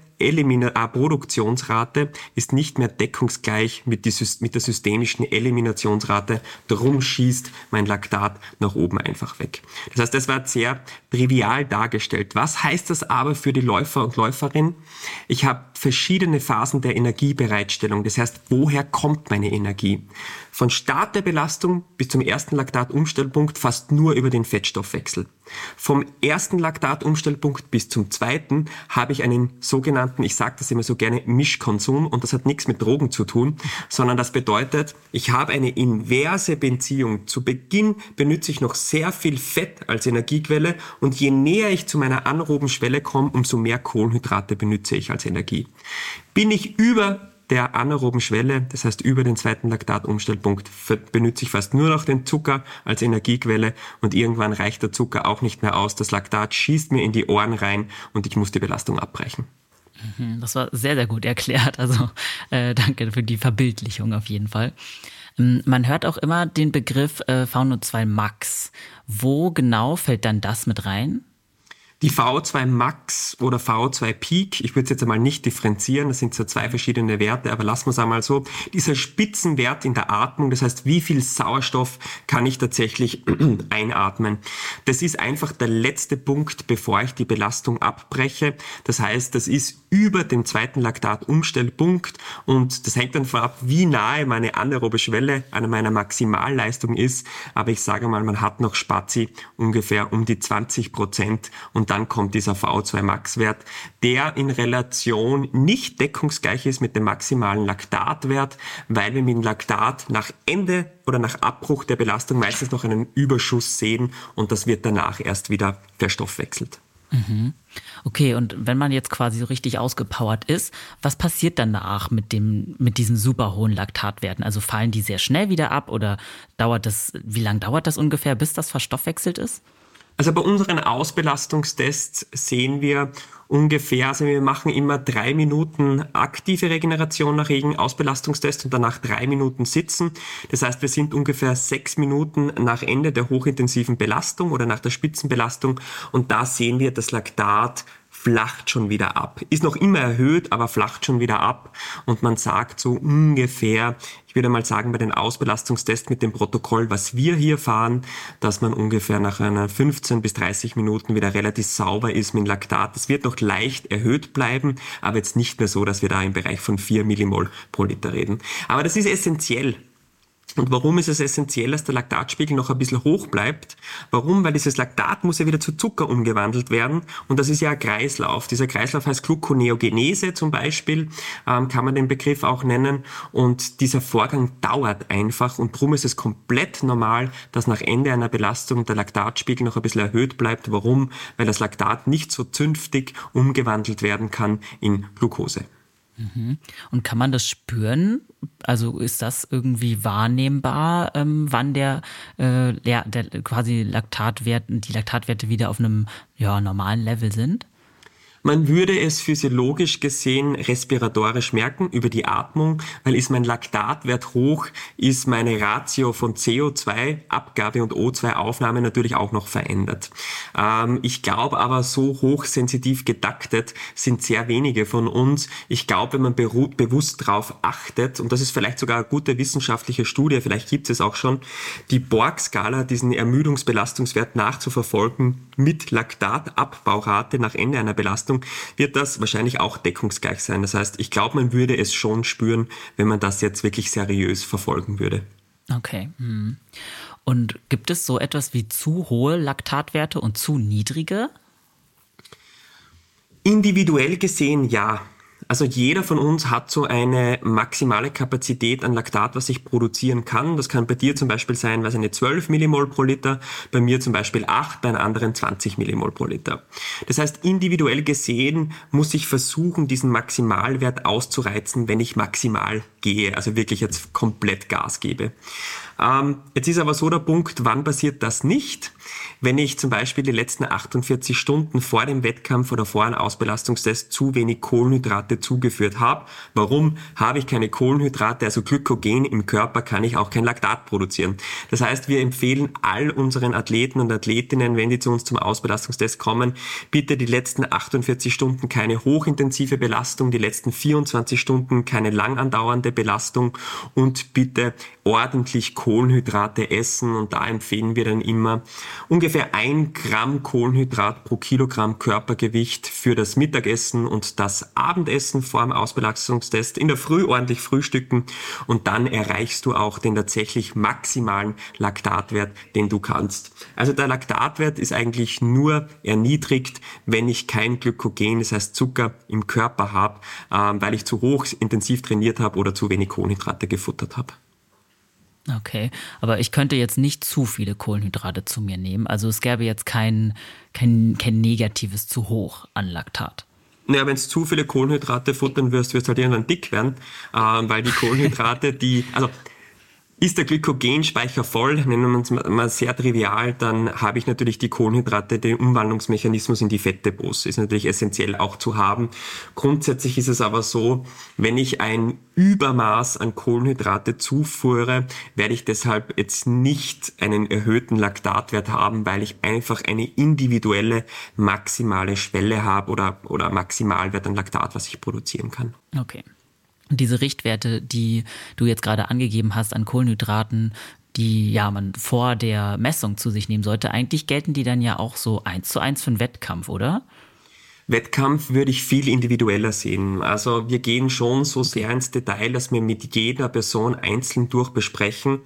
Produktionsrate ist nicht mehr deckungsgleich mit der systemischen Eliminationsrate. Darum schießt mein Laktat nach oben einfach weg. Das heißt, das war sehr trivial dargestellt. Was heißt das aber für die Läufer und Läuferinnen? Ich habe verschiedene Phasen der Energiebereitstellung. Das heißt, woher kommt meine Energie? Von Start der Belastung bis zum ersten Laktatumstellpunkt fast nur über den Fettstoffwechsel. Vom ersten Laktatumstellpunkt bis zum zweiten habe ich einen sogenannten, ich sage das immer so gerne, Mischkonsum, und das hat nichts mit Drogen zu tun, sondern das bedeutet, ich habe eine inverse Beziehung. Zu Beginn benutze ich noch sehr viel Fett als Energiequelle und je näher ich zu meiner anaeroben Schwelle komme, umso mehr Kohlenhydrate benutze ich als Energie. Bin ich über der anaeroben Schwelle, das heißt über den zweiten Laktatumstellpunkt, benutze ich fast nur noch den Zucker als Energiequelle und irgendwann reicht der Zucker auch nicht mehr aus. Das Laktat schießt mir in die Ohren rein und ich muss die Belastung abbrechen. Das war sehr, sehr gut erklärt. Also danke für die Verbildlichung auf jeden Fall. Man hört auch immer den Begriff VO2 Max. Wo genau fällt dann das mit rein? Die VO2 Max oder VO2 Peak, ich würde es jetzt einmal nicht differenzieren, das sind so zwei verschiedene Werte, aber lassen wir es einmal so. Dieser Spitzenwert in der Atmung, das heißt, wie viel Sauerstoff kann ich tatsächlich einatmen? Das ist einfach der letzte Punkt, bevor ich die Belastung abbreche. Das heißt, das ist über dem zweiten Laktatumstellpunkt und das hängt dann davon ab, wie nahe meine anaerobe Schwelle an meiner Maximalleistung ist. Aber ich sage mal, man hat noch Spazi ungefähr um die 20% und dann kommt dieser VO2 Max-Wert, der in Relation nicht deckungsgleich ist mit dem maximalen Laktatwert, weil wir mit dem Laktat nach Ende oder nach Abbruch der Belastung meistens noch einen Überschuss sehen und das wird danach erst wieder verstoffwechselt. Okay, und wenn man jetzt quasi so richtig ausgepowert ist, was passiert danach mit diesen super hohen Laktatwerten? Also fallen die sehr schnell wieder ab oder wie lange dauert das ungefähr, bis das verstoffwechselt ist? Also bei unseren Ausbelastungstests sehen wir ungefähr, also wir machen immer 3 Minuten aktive Regeneration nach Ausbelastungstest und danach 3 Minuten Sitzen. Das heißt, wir sind ungefähr 6 Minuten nach Ende der hochintensiven Belastung oder nach der Spitzenbelastung und da sehen wir, das Laktat flacht schon wieder ab. Ist noch immer erhöht, aber flacht schon wieder ab. Und man sagt so ungefähr, ich würde mal sagen, bei den Ausbelastungstests mit dem Protokoll, was wir hier fahren, dass man ungefähr nach einer 15 bis 30 Minuten wieder relativ sauber ist mit Laktat. Das wird noch leicht erhöht bleiben, aber jetzt nicht mehr so, dass wir da im Bereich von 4 Millimol pro Liter reden. Aber das ist essentiell. Und warum ist es essentiell, dass der Laktatspiegel noch ein bisschen hoch bleibt? Warum? Weil dieses Laktat muss ja wieder zu Zucker umgewandelt werden und das ist ja ein Kreislauf. Dieser Kreislauf heißt Gluconeogenese zum Beispiel, kann man den Begriff auch nennen und dieser Vorgang dauert einfach und darum ist es komplett normal, dass nach Ende einer Belastung der Laktatspiegel noch ein bisschen erhöht bleibt. Warum? Weil das Laktat nicht so zünftig umgewandelt werden kann in Glucose. Und kann man das spüren? Also ist das irgendwie wahrnehmbar, wann der quasi die Laktatwerte wieder auf einem normalen Level sind? Man würde es physiologisch gesehen respiratorisch merken über die Atmung, weil ist mein Laktatwert hoch, ist meine Ratio von CO2-Abgabe und O2-Aufnahme natürlich auch noch verändert. Ich glaube aber, so hochsensitiv getaktet sind sehr wenige von uns. Ich glaube, wenn man bewusst drauf achtet, und das ist vielleicht sogar eine gute wissenschaftliche Studie, vielleicht gibt es auch schon, die Borg-Skala, diesen Ermüdungsbelastungswert nachzuverfolgen mit Laktatabbaurate nach Ende einer Belastung, Belastung, wird das wahrscheinlich auch deckungsgleich sein. Das heißt, ich glaube, man würde es schon spüren, wenn man das jetzt wirklich seriös verfolgen würde. Okay. Und gibt es so etwas wie zu hohe Laktatwerte und zu niedrige? Individuell gesehen ja. Also jeder von uns hat so eine maximale Kapazität an Laktat, was ich produzieren kann. Das kann bei dir zum Beispiel sein, was eine 12 Millimol pro Liter, bei mir zum Beispiel 8, bei einem anderen 20 Millimol pro Liter. Das heißt, individuell gesehen muss ich versuchen, diesen Maximalwert auszureizen, wenn ich maximal gehe, also wirklich jetzt komplett Gas gebe. Jetzt ist aber so der Punkt, wann passiert das nicht? Wenn ich zum Beispiel die letzten 48 Stunden vor dem Wettkampf oder vor einem Ausbelastungstest zu wenig Kohlenhydrate zugeführt habe. Warum habe ich keine Kohlenhydrate, also Glykogen im Körper, kann ich auch kein Laktat produzieren. Das heißt, wir empfehlen all unseren Athleten und Athletinnen, wenn die zu uns zum Ausbelastungstest kommen, bitte die letzten 48 Stunden keine hochintensive Belastung, die letzten 24 Stunden keine lang andauernde Belastung und bitte ordentlich Kohlenhydrate essen, und da empfehlen wir dann immer ungefähr 1 Gramm Kohlenhydrat pro Kilogramm Körpergewicht für das Mittagessen und das Abendessen vor dem Ausbelastungstest. In der Früh ordentlich frühstücken und dann erreichst du auch den tatsächlich maximalen Laktatwert, den du kannst. Also der Laktatwert ist eigentlich nur erniedrigt, wenn ich kein Glykogen, das heißt Zucker, im Körper habe, weil ich zu hoch intensiv trainiert habe oder zu wenig Kohlenhydrate gefuttert habe. Okay, aber ich könnte jetzt nicht zu viele Kohlenhydrate zu mir nehmen. Also es gäbe jetzt kein negatives zu hoch an Laktat. Naja, wenn du zu viele Kohlenhydrate futtern wirst du halt irgendwann dick werden, weil die Kohlenhydrate, ist der Glykogenspeicher voll, nennen wir es mal sehr trivial, dann habe ich natürlich die Kohlenhydrate, den Umwandlungsmechanismus in die Fettdepots. Ist natürlich essentiell auch zu haben. Grundsätzlich ist es aber so, wenn ich ein Übermaß an Kohlenhydrate zuführe, werde ich deshalb jetzt nicht einen erhöhten Laktatwert haben, weil ich einfach eine individuelle maximale Schwelle habe oder Maximalwert an Laktat, was ich produzieren kann. Okay. Und diese Richtwerte, die du jetzt gerade angegeben hast an Kohlenhydraten, die man vor der Messung zu sich nehmen sollte, eigentlich gelten die dann ja auch so 1:1 für einen Wettkampf, oder? Wettkampf würde ich viel individueller sehen. Also wir gehen schon so sehr ins Detail, dass wir mit jeder Person einzeln durchbesprechen,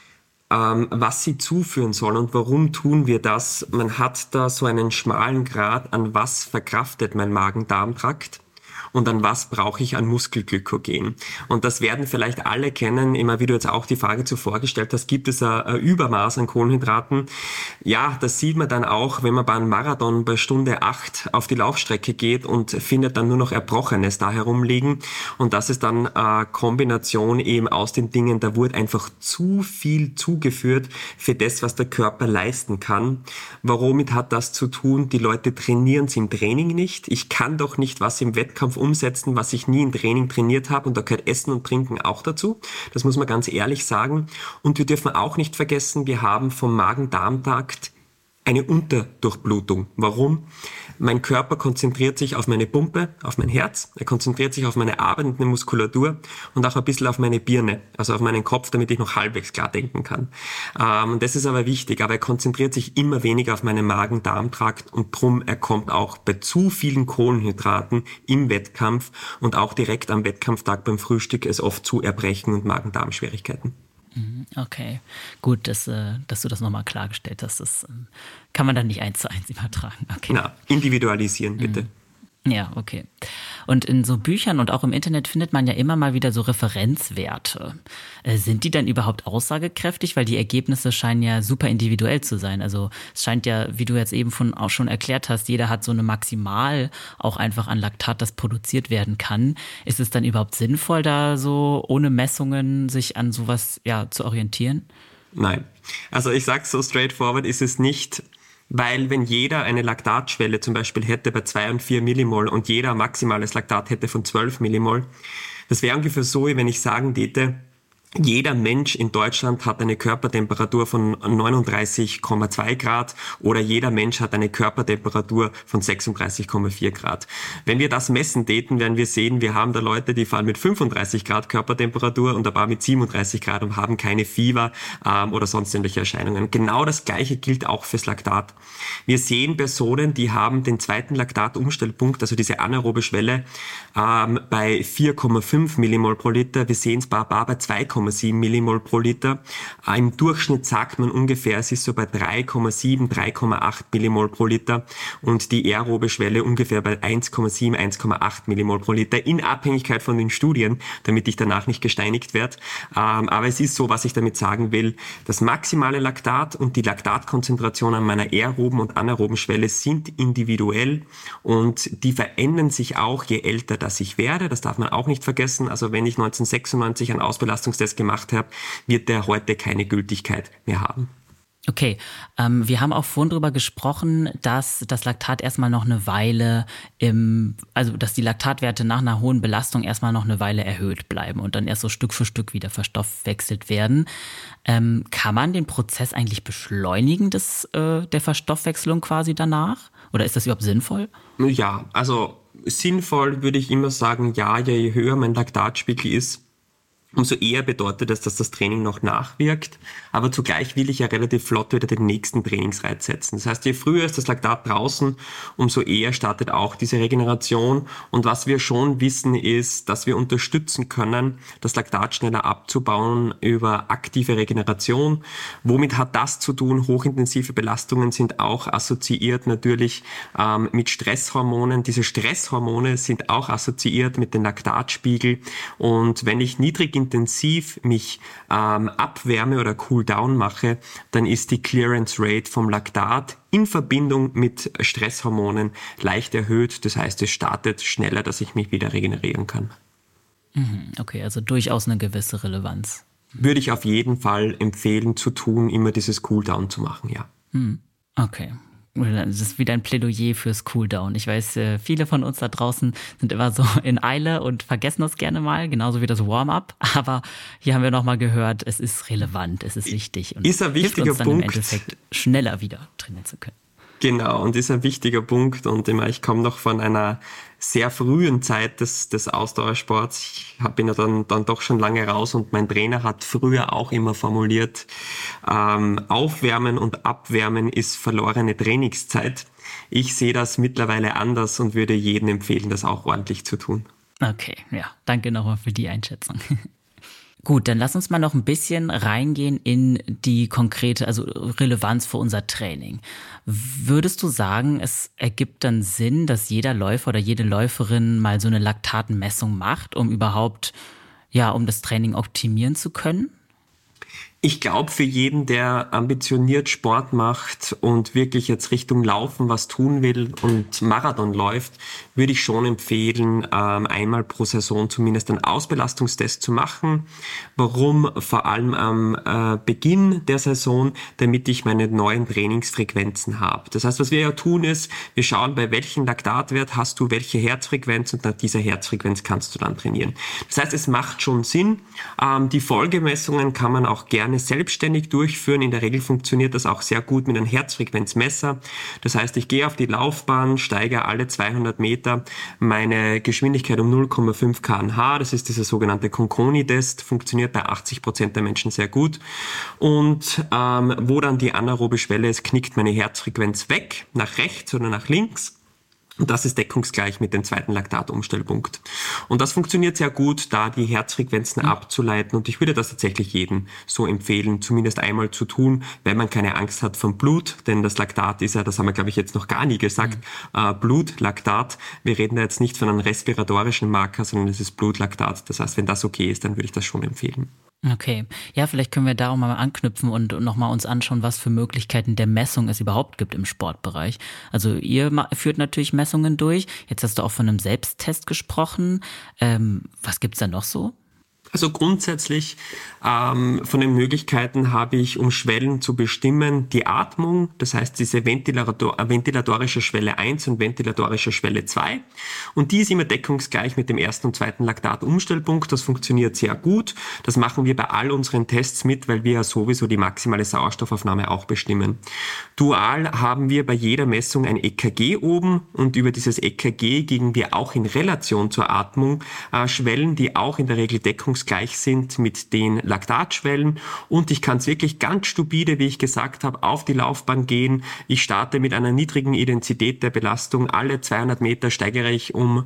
was sie zuführen soll und warum tun wir das. Man hat da so einen schmalen Grad, an was verkraftet mein Magen-Darm-Trakt. Und an was brauche ich an Muskelglykogen? Und das werden vielleicht alle kennen, immer wie du jetzt auch die Frage zuvor gestellt hast, gibt es ein Übermaß an Kohlenhydraten? Ja, das sieht man dann auch, wenn man bei einem Marathon bei Stunde 8 auf die Laufstrecke geht und findet dann nur noch Erbrochenes da herumliegen. Und das ist dann eine Kombination eben aus den Dingen, da wurde einfach zu viel zugeführt für das, was der Körper leisten kann. Womit hat das zu tun? Die Leute trainieren es im Training nicht. Ich kann doch nicht was im Wettkampf umsetzen, was ich nie im Training trainiert habe, und da gehört Essen und Trinken auch dazu. Das muss man ganz ehrlich sagen. Und wir dürfen auch nicht vergessen, wir haben vom Magen-Darm-Trakt eine Unterdurchblutung. Warum? Mein Körper konzentriert sich auf meine Pumpe, auf mein Herz, er konzentriert sich auf meine arbeitende Muskulatur und auch ein bisschen auf meine Birne, also auf meinen Kopf, damit ich noch halbwegs klar denken kann. Und das ist aber wichtig, aber er konzentriert sich immer weniger auf meinen Magen-Darm-Trakt und drum, er kommt auch bei zu vielen Kohlenhydraten im Wettkampf und auch direkt am Wettkampftag beim Frühstück es oft zu Erbrechen und Magen-Darm-Schwierigkeiten. Okay, gut, dass du das nochmal klargestellt hast. Das kann man dann nicht 1:1 übertragen. Okay. Na, individualisieren bitte. Ja, okay. Und in so Büchern und auch im Internet findet man ja immer mal wieder so Referenzwerte. Sind die dann überhaupt aussagekräftig? Weil die Ergebnisse scheinen ja super individuell zu sein. Also es scheint ja, wie du jetzt eben auch schon erklärt hast, jeder hat so eine Maximal auch einfach an Laktat, das produziert werden kann. Ist es dann überhaupt sinnvoll, da so ohne Messungen sich an sowas zu orientieren? Nein. Also ich sag's so straightforward, ist es nicht. Weil wenn jeder eine Laktatschwelle zum Beispiel hätte bei 2 und 4 Millimol und jeder maximales Laktat hätte von 12 Millimol, das wäre ungefähr so, wie wenn ich sagen täte, Jeder Mensch in Deutschland hat eine Körpertemperatur von 39,2 Grad oder jeder Mensch hat eine Körpertemperatur von 36,4 Grad. Wenn wir das messen täten, werden wir sehen, wir haben da Leute, die fahren mit 35 Grad Körpertemperatur und ein paar mit 37 Grad und haben keine Fieber oder sonst irgendwelche Erscheinungen. Genau das Gleiche gilt auch fürs Laktat. Wir sehen Personen, die haben den zweiten Laktatumstellpunkt, also diese anaerobe Schwelle, bei 4,5 Millimol pro Liter. Wir sehen es bei 2,7 Millimol pro Liter. Im Durchschnitt sagt man ungefähr, es ist so bei 3,7, 3,8 Millimol pro Liter und die aerobe Schwelle ungefähr bei 1,7, 1,8 Millimol pro Liter in Abhängigkeit von den Studien, damit ich danach nicht gesteinigt werde. Aber es ist so, was ich damit sagen will, das maximale Laktat und die Laktatkonzentration an meiner aeroben und anaeroben Schwelle sind individuell und die verändern sich auch, je älter das ich werde. Das darf man auch nicht vergessen. Also wenn ich 1996 einen Ausbelastungstest gemacht habe, wird der heute keine Gültigkeit mehr haben. Okay, wir haben auch vorhin drüber gesprochen, dass das Laktat erstmal noch eine Weile dass die Laktatwerte nach einer hohen Belastung erstmal noch eine Weile erhöht bleiben und dann erst so Stück für Stück wieder verstoffwechselt werden. Kann man den Prozess eigentlich beschleunigen, der Verstoffwechslung quasi danach? Oder ist das überhaupt sinnvoll? Ja, also sinnvoll würde ich immer sagen, ja, je höher mein Laktatspiegel ist, umso eher bedeutet es, dass das Training noch nachwirkt, aber zugleich will ich ja relativ flott wieder den nächsten Trainingsreiz setzen. Das heißt, je früher ist das Laktat draußen, umso eher startet auch diese Regeneration. Und was wir schon wissen ist, dass wir unterstützen können, das Laktat schneller abzubauen über aktive Regeneration. Womit hat das zu tun? Hochintensive Belastungen sind auch assoziiert natürlich mit Stresshormonen. Diese Stresshormone sind auch assoziiert mit dem Laktatspiegel. Und wenn ich niedrig intensiv mich abwärme oder cool down mache, dann ist die Clearance Rate vom Laktat in Verbindung mit Stresshormonen leicht erhöht. Das heißt, es startet schneller, dass ich mich wieder regenerieren kann. Okay, also durchaus eine gewisse Relevanz. Würde ich auf jeden Fall empfehlen zu tun, immer dieses Cooldown zu machen, ja. Okay. Das ist wieder ein Plädoyer fürs Cooldown. Ich weiß, viele von uns da draußen sind immer so in Eile und vergessen das gerne mal, genauso wie das Warm-up. Aber hier haben wir nochmal gehört, es ist relevant, es ist wichtig und ist ein wichtiger hilft uns dann Punkt. Im Endeffekt schneller wieder trainieren zu können. Genau, und ist ein wichtiger Punkt. Und ich komme noch von einer sehr frühen Zeit des Ausdauersports. Ich bin ja dann doch schon lange raus und mein Trainer hat früher auch immer formuliert, Aufwärmen und Abwärmen ist verlorene Trainingszeit. Ich sehe das mittlerweile anders und würde jedem empfehlen, das auch ordentlich zu tun. Okay, ja, danke nochmal für die Einschätzung. Gut, dann lass uns mal noch ein bisschen reingehen in die konkrete, also Relevanz für unser Training. Würdest du sagen, es ergibt dann Sinn, dass jeder Läufer oder jede Läuferin mal so eine Laktatmessung macht, um überhaupt, um das Training optimieren zu können? Ich glaube, für jeden, der ambitioniert Sport macht und wirklich jetzt Richtung Laufen was tun will und Marathon läuft, würde ich schon empfehlen, einmal pro Saison zumindest einen Ausbelastungstest zu machen. Warum? Vor allem am Beginn der Saison, damit ich meine neuen Trainingsfrequenzen habe. Das heißt, was wir ja tun ist, wir schauen, bei welchem Laktatwert hast du welche Herzfrequenz und nach dieser Herzfrequenz kannst du dann trainieren. Das heißt, es macht schon Sinn. Die Folgemessungen kann man auch gerne selbstständig durchführen. In der Regel funktioniert das auch sehr gut mit einem Herzfrequenzmesser. Das heißt, ich gehe auf die Laufbahn, steige alle 200 Meter meine Geschwindigkeit um 0,5 km/h. Das ist dieser sogenannte Conconi-Test. Funktioniert bei 80% der Menschen sehr gut. Und wo dann die anaerobe Schwelle ist, knickt meine Herzfrequenz weg, nach rechts oder nach links. Und das ist deckungsgleich mit dem zweiten Laktatumstellpunkt. Und das funktioniert sehr gut, da die Herzfrequenzen abzuleiten. Und ich würde das tatsächlich jedem so empfehlen, zumindest einmal zu tun, wenn man keine Angst hat vom Blut. Denn das Laktat ist ja, das haben wir, glaube ich, jetzt noch gar nie gesagt, Blut, Laktat. Wir reden da jetzt nicht von einem respiratorischen Marker, sondern es ist Blutlaktat. Das heißt, wenn das okay ist, dann würde ich das schon empfehlen. Okay. Ja, vielleicht können wir darum mal anknüpfen und nochmal uns anschauen, was für Möglichkeiten der Messung es überhaupt gibt im Sportbereich. Also ihr führt natürlich Messungen durch. Jetzt hast du auch von einem Selbsttest gesprochen. Was gibt's da noch so? Also grundsätzlich von den Möglichkeiten habe ich, um Schwellen zu bestimmen, die Atmung, das heißt diese ventilatorische Schwelle 1 und ventilatorische Schwelle 2. Und die ist immer deckungsgleich mit dem ersten und zweiten Laktatumstellpunkt. Das funktioniert sehr gut. Das machen wir bei all unseren Tests mit, weil wir ja sowieso die maximale Sauerstoffaufnahme auch bestimmen. Dual haben wir bei jeder Messung ein EKG oben und über dieses EKG geben wir auch in Relation zur Atmung Schwellen, die auch in der Regel deckungsgleich sind mit den Laktatschwellen, und ich kann es wirklich ganz stupide, wie ich gesagt habe, auf die Laufbahn gehen. Ich starte mit einer niedrigen Intensität der Belastung. Alle 200 Meter steigere ich um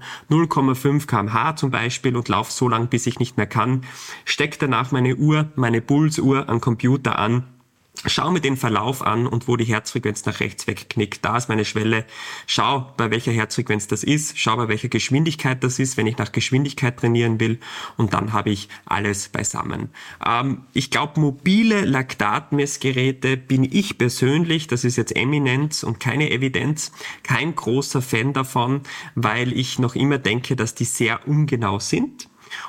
0,5 km/h zum Beispiel und laufe so lang, bis ich nicht mehr kann. Stecke danach meine Pulsuhr am Computer an. Schau mir den Verlauf an und wo die Herzfrequenz nach rechts wegknickt. Da ist meine Schwelle. Schau, bei welcher Herzfrequenz das ist. Schau, bei welcher Geschwindigkeit das ist, wenn ich nach Geschwindigkeit trainieren will. Und dann habe ich alles beisammen. Ich glaube, mobile Laktatmessgeräte bin ich persönlich, das ist jetzt Eminenz und keine Evidenz, kein großer Fan davon, weil ich noch immer denke, dass die sehr ungenau sind.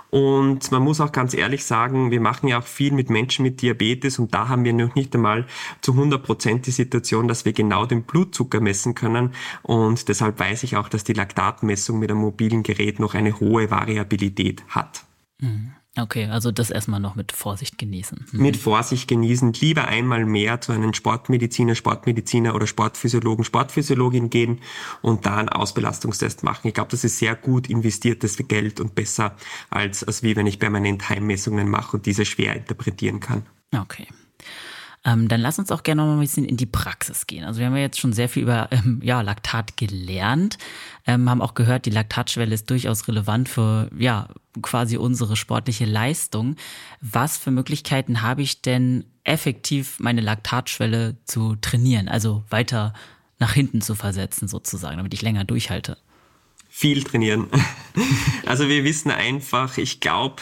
Und man muss auch ganz ehrlich sagen, wir machen ja auch viel mit Menschen mit Diabetes und da haben wir noch nicht einmal zu 100% die Situation, dass wir genau den Blutzucker messen können, und deshalb weiß ich auch, dass die Laktatmessung mit einem mobilen Gerät noch eine hohe Variabilität hat. Okay, also das erstmal noch mit Vorsicht genießen. Mit Vorsicht genießen, lieber einmal mehr zu einem Sportmediziner oder Sportphysiologin gehen und da einen Ausbelastungstest machen. Ich glaube, das ist sehr gut investiertes Geld und besser als wie wenn ich permanent Heimmessungen mache und diese schwer interpretieren kann. Okay. Dann lass uns auch gerne noch mal ein bisschen in die Praxis gehen. Also wir haben ja jetzt schon sehr viel über Laktat gelernt, haben auch gehört, die Laktatschwelle ist durchaus relevant für quasi unsere sportliche Leistung. Was für Möglichkeiten habe ich denn effektiv, meine Laktatschwelle zu trainieren, also weiter nach hinten zu versetzen sozusagen, damit ich länger durchhalte? Viel trainieren. Also wir wissen einfach, ich glaube,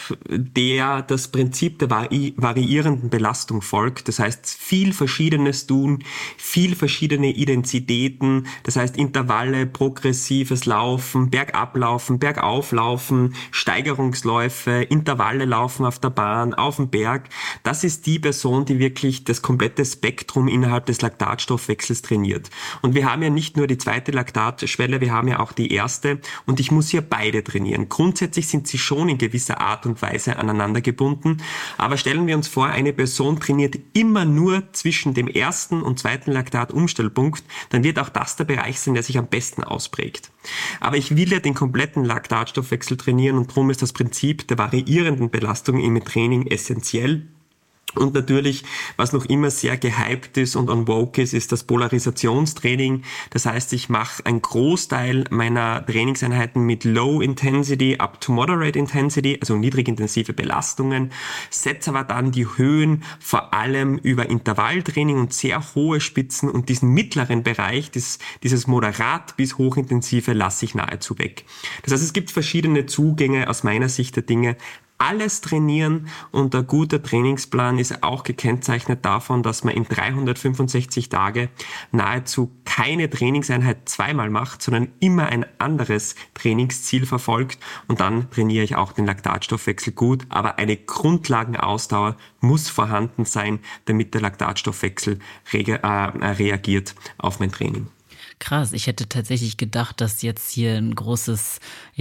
das Prinzip der variierenden Belastung folgt. Das heißt, viel Verschiedenes tun, viel verschiedene Intensitäten, das heißt Intervalle, progressives Laufen, Bergablaufen, Bergauflaufen, Steigerungsläufe, Intervalle laufen auf der Bahn, auf dem Berg. Das ist die Person, die wirklich das komplette Spektrum innerhalb des Laktatstoffwechsels trainiert. Und wir haben ja nicht nur die zweite Laktatschwelle, wir haben ja auch die erste. Und ich muss hier beide trainieren. Grundsätzlich sind sie schon in gewisser Art und Weise aneinander gebunden. Aber stellen wir uns vor, eine Person trainiert immer nur zwischen dem ersten und zweiten Laktatumstellpunkt, dann wird auch das der Bereich sein, der sich am besten ausprägt. Aber ich will ja den kompletten Laktatstoffwechsel trainieren und darum ist das Prinzip der variierenden Belastung im Training essentiell. Und natürlich, was noch immer sehr gehypt ist und on vogue ist das Polarisationstraining. Das heißt, ich mache einen Großteil meiner Trainingseinheiten mit Low Intensity up to Moderate Intensity, also niedrigintensive Belastungen, setze aber dann die Höhen vor allem über Intervalltraining und sehr hohe Spitzen, und diesen mittleren Bereich, dieses moderat bis hochintensive, lasse ich nahezu weg. Das heißt, es gibt verschiedene Zugänge aus meiner Sicht der Dinge. Alles trainieren, und ein guter Trainingsplan ist auch gekennzeichnet davon, dass man in 365 Tage nahezu keine Trainingseinheit zweimal macht, sondern immer ein anderes Trainingsziel verfolgt, und dann trainiere ich auch den Laktatstoffwechsel gut. Aber eine Grundlagenausdauer muss vorhanden sein, damit der Laktatstoffwechsel reagiert auf mein Training. Krass, ich hätte tatsächlich gedacht, dass jetzt hier ein großes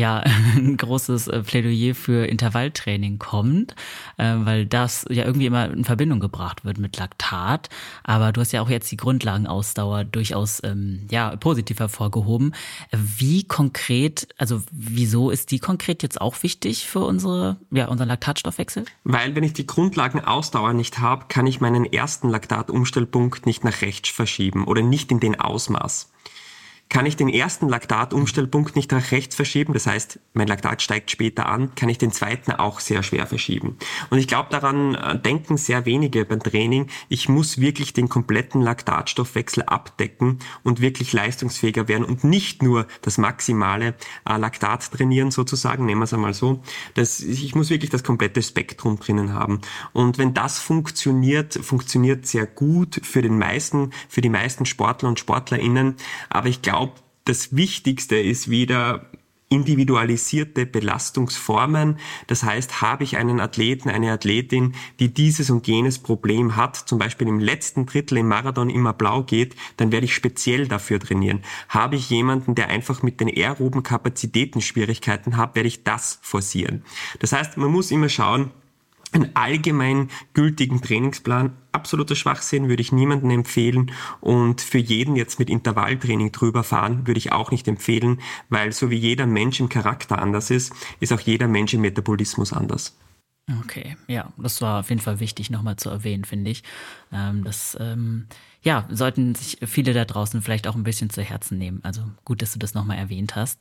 Plädoyer für Intervalltraining kommt, weil das ja irgendwie immer in Verbindung gebracht wird mit Laktat. Aber du hast ja auch jetzt die Grundlagenausdauer durchaus positiv hervorgehoben. Wie konkret, also wieso ist die konkret jetzt auch wichtig für unseren Laktatstoffwechsel? Weil wenn ich die Grundlagenausdauer nicht habe, kann ich meinen ersten Laktatumstellpunkt nicht nach rechts verschieben oder nicht in den Ausmaß. Kann ich den ersten Laktatumstellpunkt nicht nach rechts verschieben, das heißt, mein Laktat steigt später an, kann ich den zweiten auch sehr schwer verschieben. Und ich glaube, daran denken sehr wenige beim Training. Ich muss wirklich den kompletten Laktatstoffwechsel abdecken und wirklich leistungsfähiger werden und nicht nur das maximale Laktat trainieren sozusagen, nehmen wir es einmal so. Ich muss wirklich das komplette Spektrum drinnen haben. Und wenn das funktioniert sehr gut für die meisten Sportler und SportlerInnen. Aber ich glaube, das Wichtigste ist wieder, individualisierte Belastungsformen. Das heißt, habe ich einen Athleten, eine Athletin, die dieses und jenes Problem hat, zum Beispiel im letzten Drittel im Marathon immer blau geht, dann werde ich speziell dafür trainieren. Habe ich jemanden, der einfach mit den aeroben Kapazitäten Schwierigkeiten hat, werde ich das forcieren. Das heißt, man muss immer schauen, einen allgemein gültigen Trainingsplan, absoluter Schwachsinn, würde ich niemandem empfehlen, und für jeden jetzt mit Intervalltraining drüber fahren, würde ich auch nicht empfehlen, weil so wie jeder Mensch im Charakter anders ist, ist auch jeder Mensch im Metabolismus anders. Okay, ja, das war auf jeden Fall wichtig nochmal zu erwähnen, finde ich. Sollten sich viele da draußen vielleicht auch ein bisschen zu Herzen nehmen. Also gut, dass du das nochmal erwähnt hast.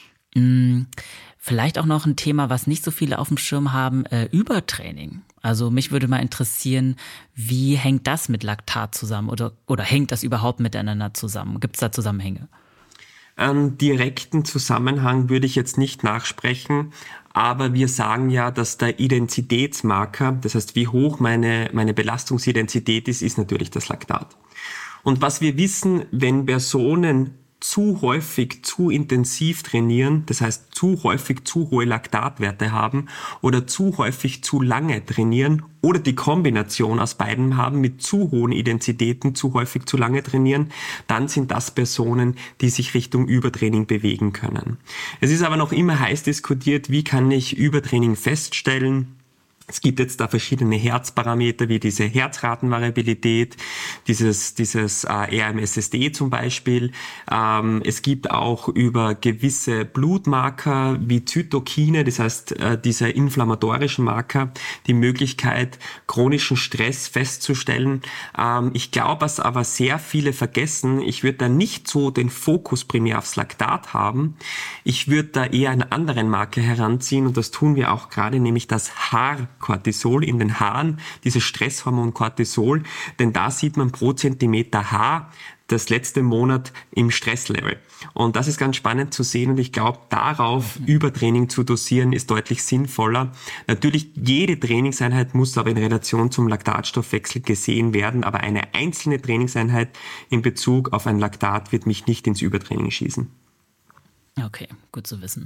Vielleicht auch noch ein Thema, was nicht so viele auf dem Schirm haben, Übertraining. Also mich würde mal interessieren, wie hängt das mit Laktat zusammen oder hängt das überhaupt miteinander zusammen? Gibt es da Zusammenhänge? Einen direkten Zusammenhang würde ich jetzt nicht nachsprechen, aber wir sagen ja, dass der Identitätsmarker, das heißt, wie hoch meine Belastungsidentität ist natürlich das Laktat. Und was wir wissen, wenn Personen zu häufig, zu intensiv trainieren, das heißt zu häufig zu hohe Laktatwerte haben oder zu häufig zu lange trainieren oder die Kombination aus beiden haben mit zu hohen Intensitäten, zu häufig zu lange trainieren, dann sind das Personen, die sich Richtung Übertraining bewegen können. Es ist aber noch immer heiß diskutiert, wie kann ich Übertraining feststellen. Es gibt jetzt da verschiedene Herzparameter wie diese Herzratenvariabilität, dieses RMSSD zum Beispiel. Es gibt auch über gewisse Blutmarker wie Zytokine, das heißt diese inflammatorischen Marker, die Möglichkeit, chronischen Stress festzustellen. Ich glaube, was aber sehr viele vergessen, ich würde da nicht so den Fokus primär aufs Laktat haben. Ich würde da eher einen anderen Marker heranziehen, und das tun wir auch gerade, nämlich das Haarkortisol in den Haaren, dieses Stresshormon Cortisol, denn da sieht man pro Zentimeter Haar das letzte Monat im Stresslevel. Und das ist ganz spannend zu sehen, und ich glaube, darauf Übertraining zu dosieren ist deutlich sinnvoller. Natürlich, jede Trainingseinheit muss aber in Relation zum Laktatstoffwechsel gesehen werden, aber eine einzelne Trainingseinheit in Bezug auf ein Laktat wird mich nicht ins Übertraining schießen. Okay, gut zu wissen.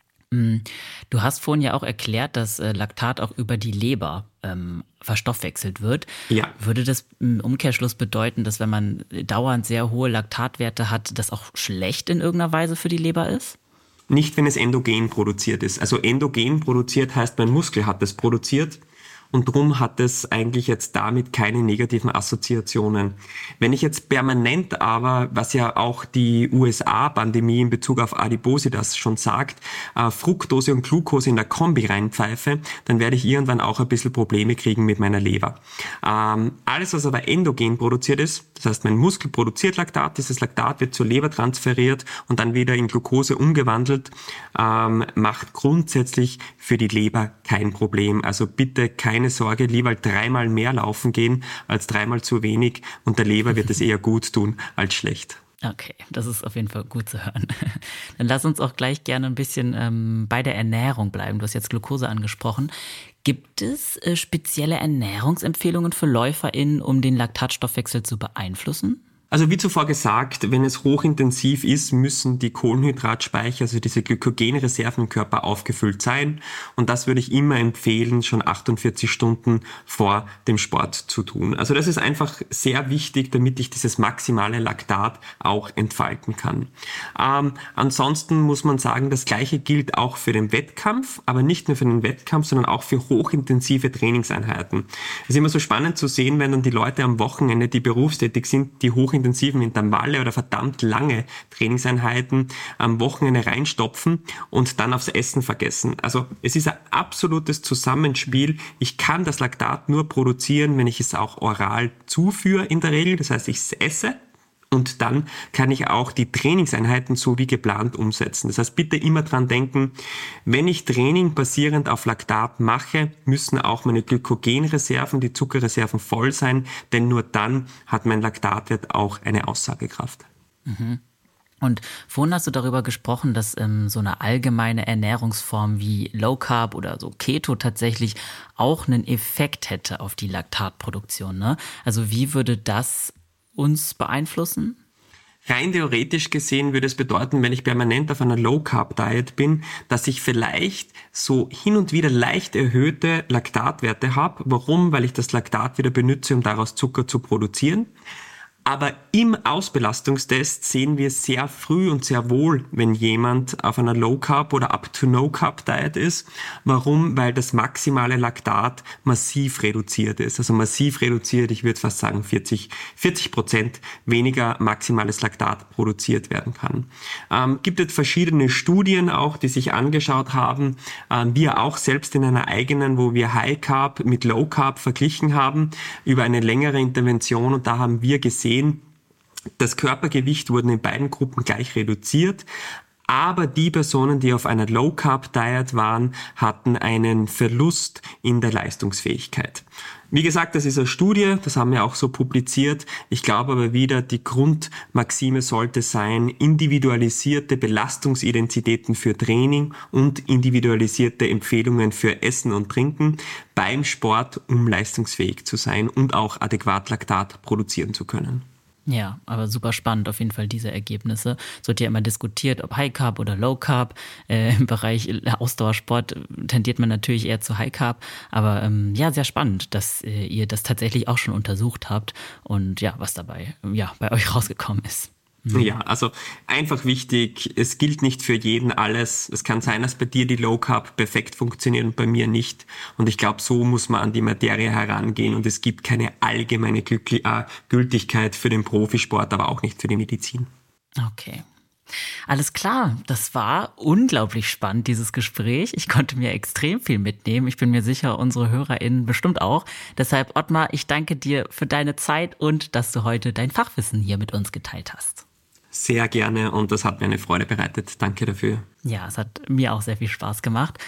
Du hast vorhin ja auch erklärt, dass Laktat auch über die Leber verstoffwechselt wird. Ja. Würde das im Umkehrschluss bedeuten, dass wenn man dauernd sehr hohe Laktatwerte hat, das auch schlecht in irgendeiner Weise für die Leber ist? Nicht, wenn es endogen produziert ist. Also endogen produziert heißt, mein Muskel hat es produziert. Und drum hat es eigentlich jetzt damit keine negativen Assoziationen. Wenn ich jetzt permanent aber, was ja auch die USA-Pandemie in Bezug auf Adipositas schon sagt, Fructose und Glucose in der Kombi reinpfeife, dann werde ich irgendwann auch ein bisschen Probleme kriegen mit meiner Leber. Alles, was aber endogen produziert ist, das heißt, mein Muskel produziert Laktat, dieses Laktat wird zur Leber transferiert und dann wieder in Glucose umgewandelt, macht grundsätzlich für die Leber kein Problem. Also bitte keine Sorge, lieber 3-mal mehr laufen gehen als 3-mal zu wenig, und der Leber wird es eher gut tun als schlecht. Okay, das ist auf jeden Fall gut zu hören. Dann lass uns auch gleich gerne ein bisschen bei der Ernährung bleiben. Du hast jetzt Glucose angesprochen. Gibt es spezielle Ernährungsempfehlungen für LäuferInnen, um den Laktatstoffwechsel zu beeinflussen? Also wie zuvor gesagt, wenn es hochintensiv ist, müssen die Kohlenhydratspeicher, also diese Glykogenreserven im Körper aufgefüllt sein. Und das würde ich immer empfehlen, schon 48 Stunden vor dem Sport zu tun. Also das ist einfach sehr wichtig, damit ich dieses maximale Laktat auch entfalten kann. Ansonsten muss man sagen, das Gleiche gilt auch für den Wettkampf, aber nicht nur für den Wettkampf, sondern auch für hochintensive Trainingseinheiten. Es ist immer so spannend zu sehen, wenn dann die Leute am Wochenende, die berufstätig sind, die hochintensiven Intervalle oder verdammt lange Trainingseinheiten am Wochenende reinstopfen und dann aufs Essen vergessen. Also es ist ein absolutes Zusammenspiel. Ich kann das Laktat nur produzieren, wenn ich es auch oral zuführe in der Regel. Das heißt, ich esse. Und dann kann ich auch die Trainingseinheiten so wie geplant umsetzen. Das heißt, bitte immer dran denken, wenn ich Training basierend auf Laktat mache, müssen auch meine Glykogenreserven, die Zuckerreserven voll sein, denn nur dann hat mein Laktatwert auch eine Aussagekraft. Mhm. Und vorhin hast du darüber gesprochen, dass so eine allgemeine Ernährungsform wie Low Carb oder so Keto tatsächlich auch einen Effekt hätte auf die Laktatproduktion, ne? Also wie würde das uns beeinflussen? Rein theoretisch gesehen würde es bedeuten, wenn ich permanent auf einer Low-Carb-Diet bin, dass ich vielleicht so hin und wieder leicht erhöhte Laktatwerte habe. Warum? Weil ich das Laktat wieder benutze, um daraus Zucker zu produzieren. Aber im Ausbelastungstest sehen wir sehr früh und sehr wohl, wenn jemand auf einer Low-Carb- oder Up-to-No-Carb-Diet ist. Warum? Weil das maximale Laktat massiv reduziert ist. Also massiv reduziert, ich würde fast sagen 40% weniger maximales Laktat produziert werden kann. Gibt es verschiedene Studien auch, die sich angeschaut haben. Wir auch selbst in einer eigenen, wo wir High-Carb mit Low-Carb verglichen haben, über eine längere Intervention. Und da haben wir gesehen, das Körpergewicht wurde in beiden Gruppen gleich reduziert, aber die Personen, die auf einer Low-Carb-Diet waren, hatten einen Verlust in der Leistungsfähigkeit. Wie gesagt, das ist eine Studie, das haben wir auch so publiziert. Ich glaube aber wieder, die Grundmaxime sollte sein, individualisierte Belastungsidentitäten für Training und individualisierte Empfehlungen für Essen und Trinken beim Sport, um leistungsfähig zu sein und auch adäquat Laktat produzieren zu können. Ja, aber super spannend auf jeden Fall diese Ergebnisse. Es wird ja immer diskutiert, ob High Carb oder Low Carb. Im Bereich Ausdauersport tendiert man natürlich eher zu High Carb. Aber ja, sehr spannend, dass ihr das tatsächlich auch schon untersucht habt und ja, was dabei bei euch rausgekommen ist. Ja, also einfach wichtig, es gilt nicht für jeden alles. Es kann sein, dass bei dir die Low Carb perfekt funktioniert und bei mir nicht. Und ich glaube, so muss man an die Materie herangehen und es gibt keine allgemeine Gültigkeit für den Profisport, aber auch nicht für die Medizin. Okay. Alles klar, das war unglaublich spannend, dieses Gespräch. Ich konnte mir extrem viel mitnehmen. Ich bin mir sicher, unsere HörerInnen bestimmt auch. Deshalb, Ottmar, ich danke dir für deine Zeit und dass du heute dein Fachwissen hier mit uns geteilt hast. Sehr gerne und das hat mir eine Freude bereitet. Danke dafür. Ja, es hat mir auch sehr viel Spaß gemacht.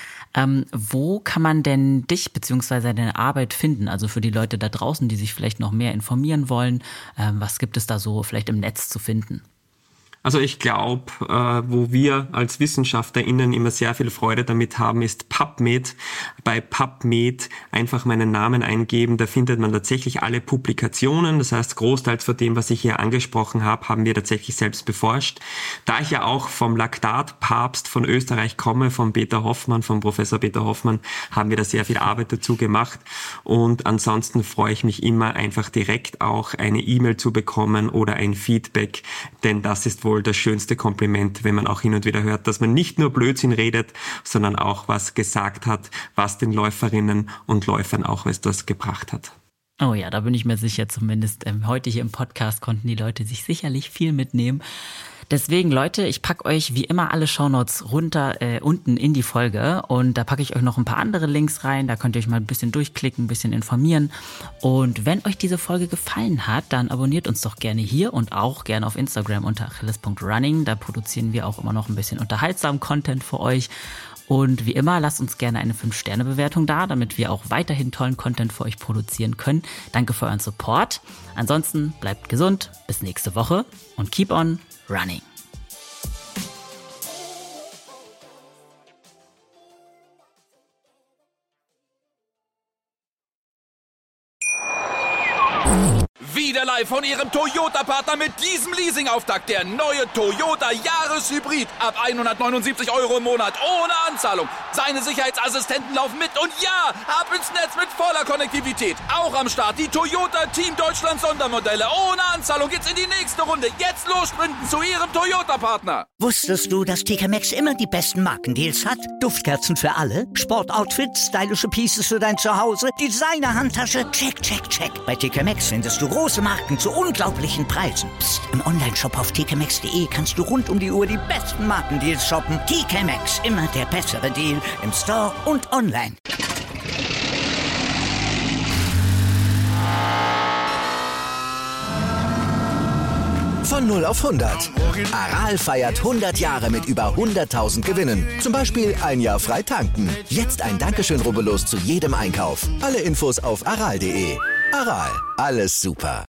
Wo kann man denn dich bzw. deine Arbeit finden? Also für die Leute da draußen, die sich vielleicht noch mehr informieren wollen. Was gibt es da so vielleicht im Netz zu finden? Also ich glaube, wo wir als WissenschaftlerInnen immer sehr viel Freude damit haben, ist PubMed. Bei PubMed einfach meinen Namen eingeben, da findet man tatsächlich alle Publikationen. Das heißt, großteils von dem, was ich hier angesprochen habe, haben wir tatsächlich selbst beforscht. Da ich ja auch vom Laktatpapst von Österreich komme, vom Professor Peter Hoffmann, haben wir da sehr viel Arbeit dazu gemacht. Und ansonsten freue ich mich immer einfach direkt auch eine E-Mail zu bekommen oder ein Feedback, denn das ist wohl das schönste Kompliment, wenn man auch hin und wieder hört, dass man nicht nur Blödsinn redet, sondern auch was gesagt hat, was den Läuferinnen und Läufern auch etwas gebracht hat. Oh ja, da bin ich mir sicher, zumindest heute hier im Podcast konnten die Leute sich sicherlich viel mitnehmen. Deswegen, Leute, ich packe euch wie immer alle Shownotes runter unten in die Folge und da packe ich euch noch ein paar andere Links rein, da könnt ihr euch mal ein bisschen durchklicken, ein bisschen informieren und wenn euch diese Folge gefallen hat, dann abonniert uns doch gerne hier und auch gerne auf Instagram unter achilles.running, da produzieren wir auch immer noch ein bisschen unterhaltsamen Content für euch. Und wie immer, lasst uns gerne eine 5-Sterne-Bewertung da, damit wir auch weiterhin tollen Content für euch produzieren können. Danke für euren Support. Ansonsten bleibt gesund, bis nächste Woche und keep on running. Wieder live von Ihrem Toyota-Partner mit diesem Leasing-Auftakt. Der neue Toyota Jahreshybrid. Ab 179 € im Monat. Ohne Anzahlung. Seine Sicherheitsassistenten laufen mit. Und ja, ab ins Netz mit voller Konnektivität. Auch am Start die Toyota Team Deutschland Sondermodelle. Ohne Anzahlung geht's in die nächste Runde. Jetzt los sprinten zu Ihrem Toyota-Partner. Wusstest du, dass TK Maxx immer die besten Markendeals hat? Duftkerzen für alle, Sportoutfits, stylische Pieces für dein Zuhause, Designer-Handtasche, check, check, check. Bei TK Maxx findest du große Marken zu unglaublichen Preisen. Psst. Im Onlineshop auf tkmaxx.de kannst du rund um die Uhr die besten Markendeals shoppen. TK Maxx, immer der bessere Deal im Store und online. Von 0 auf 100. Aral feiert 100 Jahre mit über 100.000 Gewinnen. Zum Beispiel ein Jahr frei tanken. Jetzt ein Dankeschön, rubbellos zu jedem Einkauf. Alle Infos auf aral.de. Aral, alles super.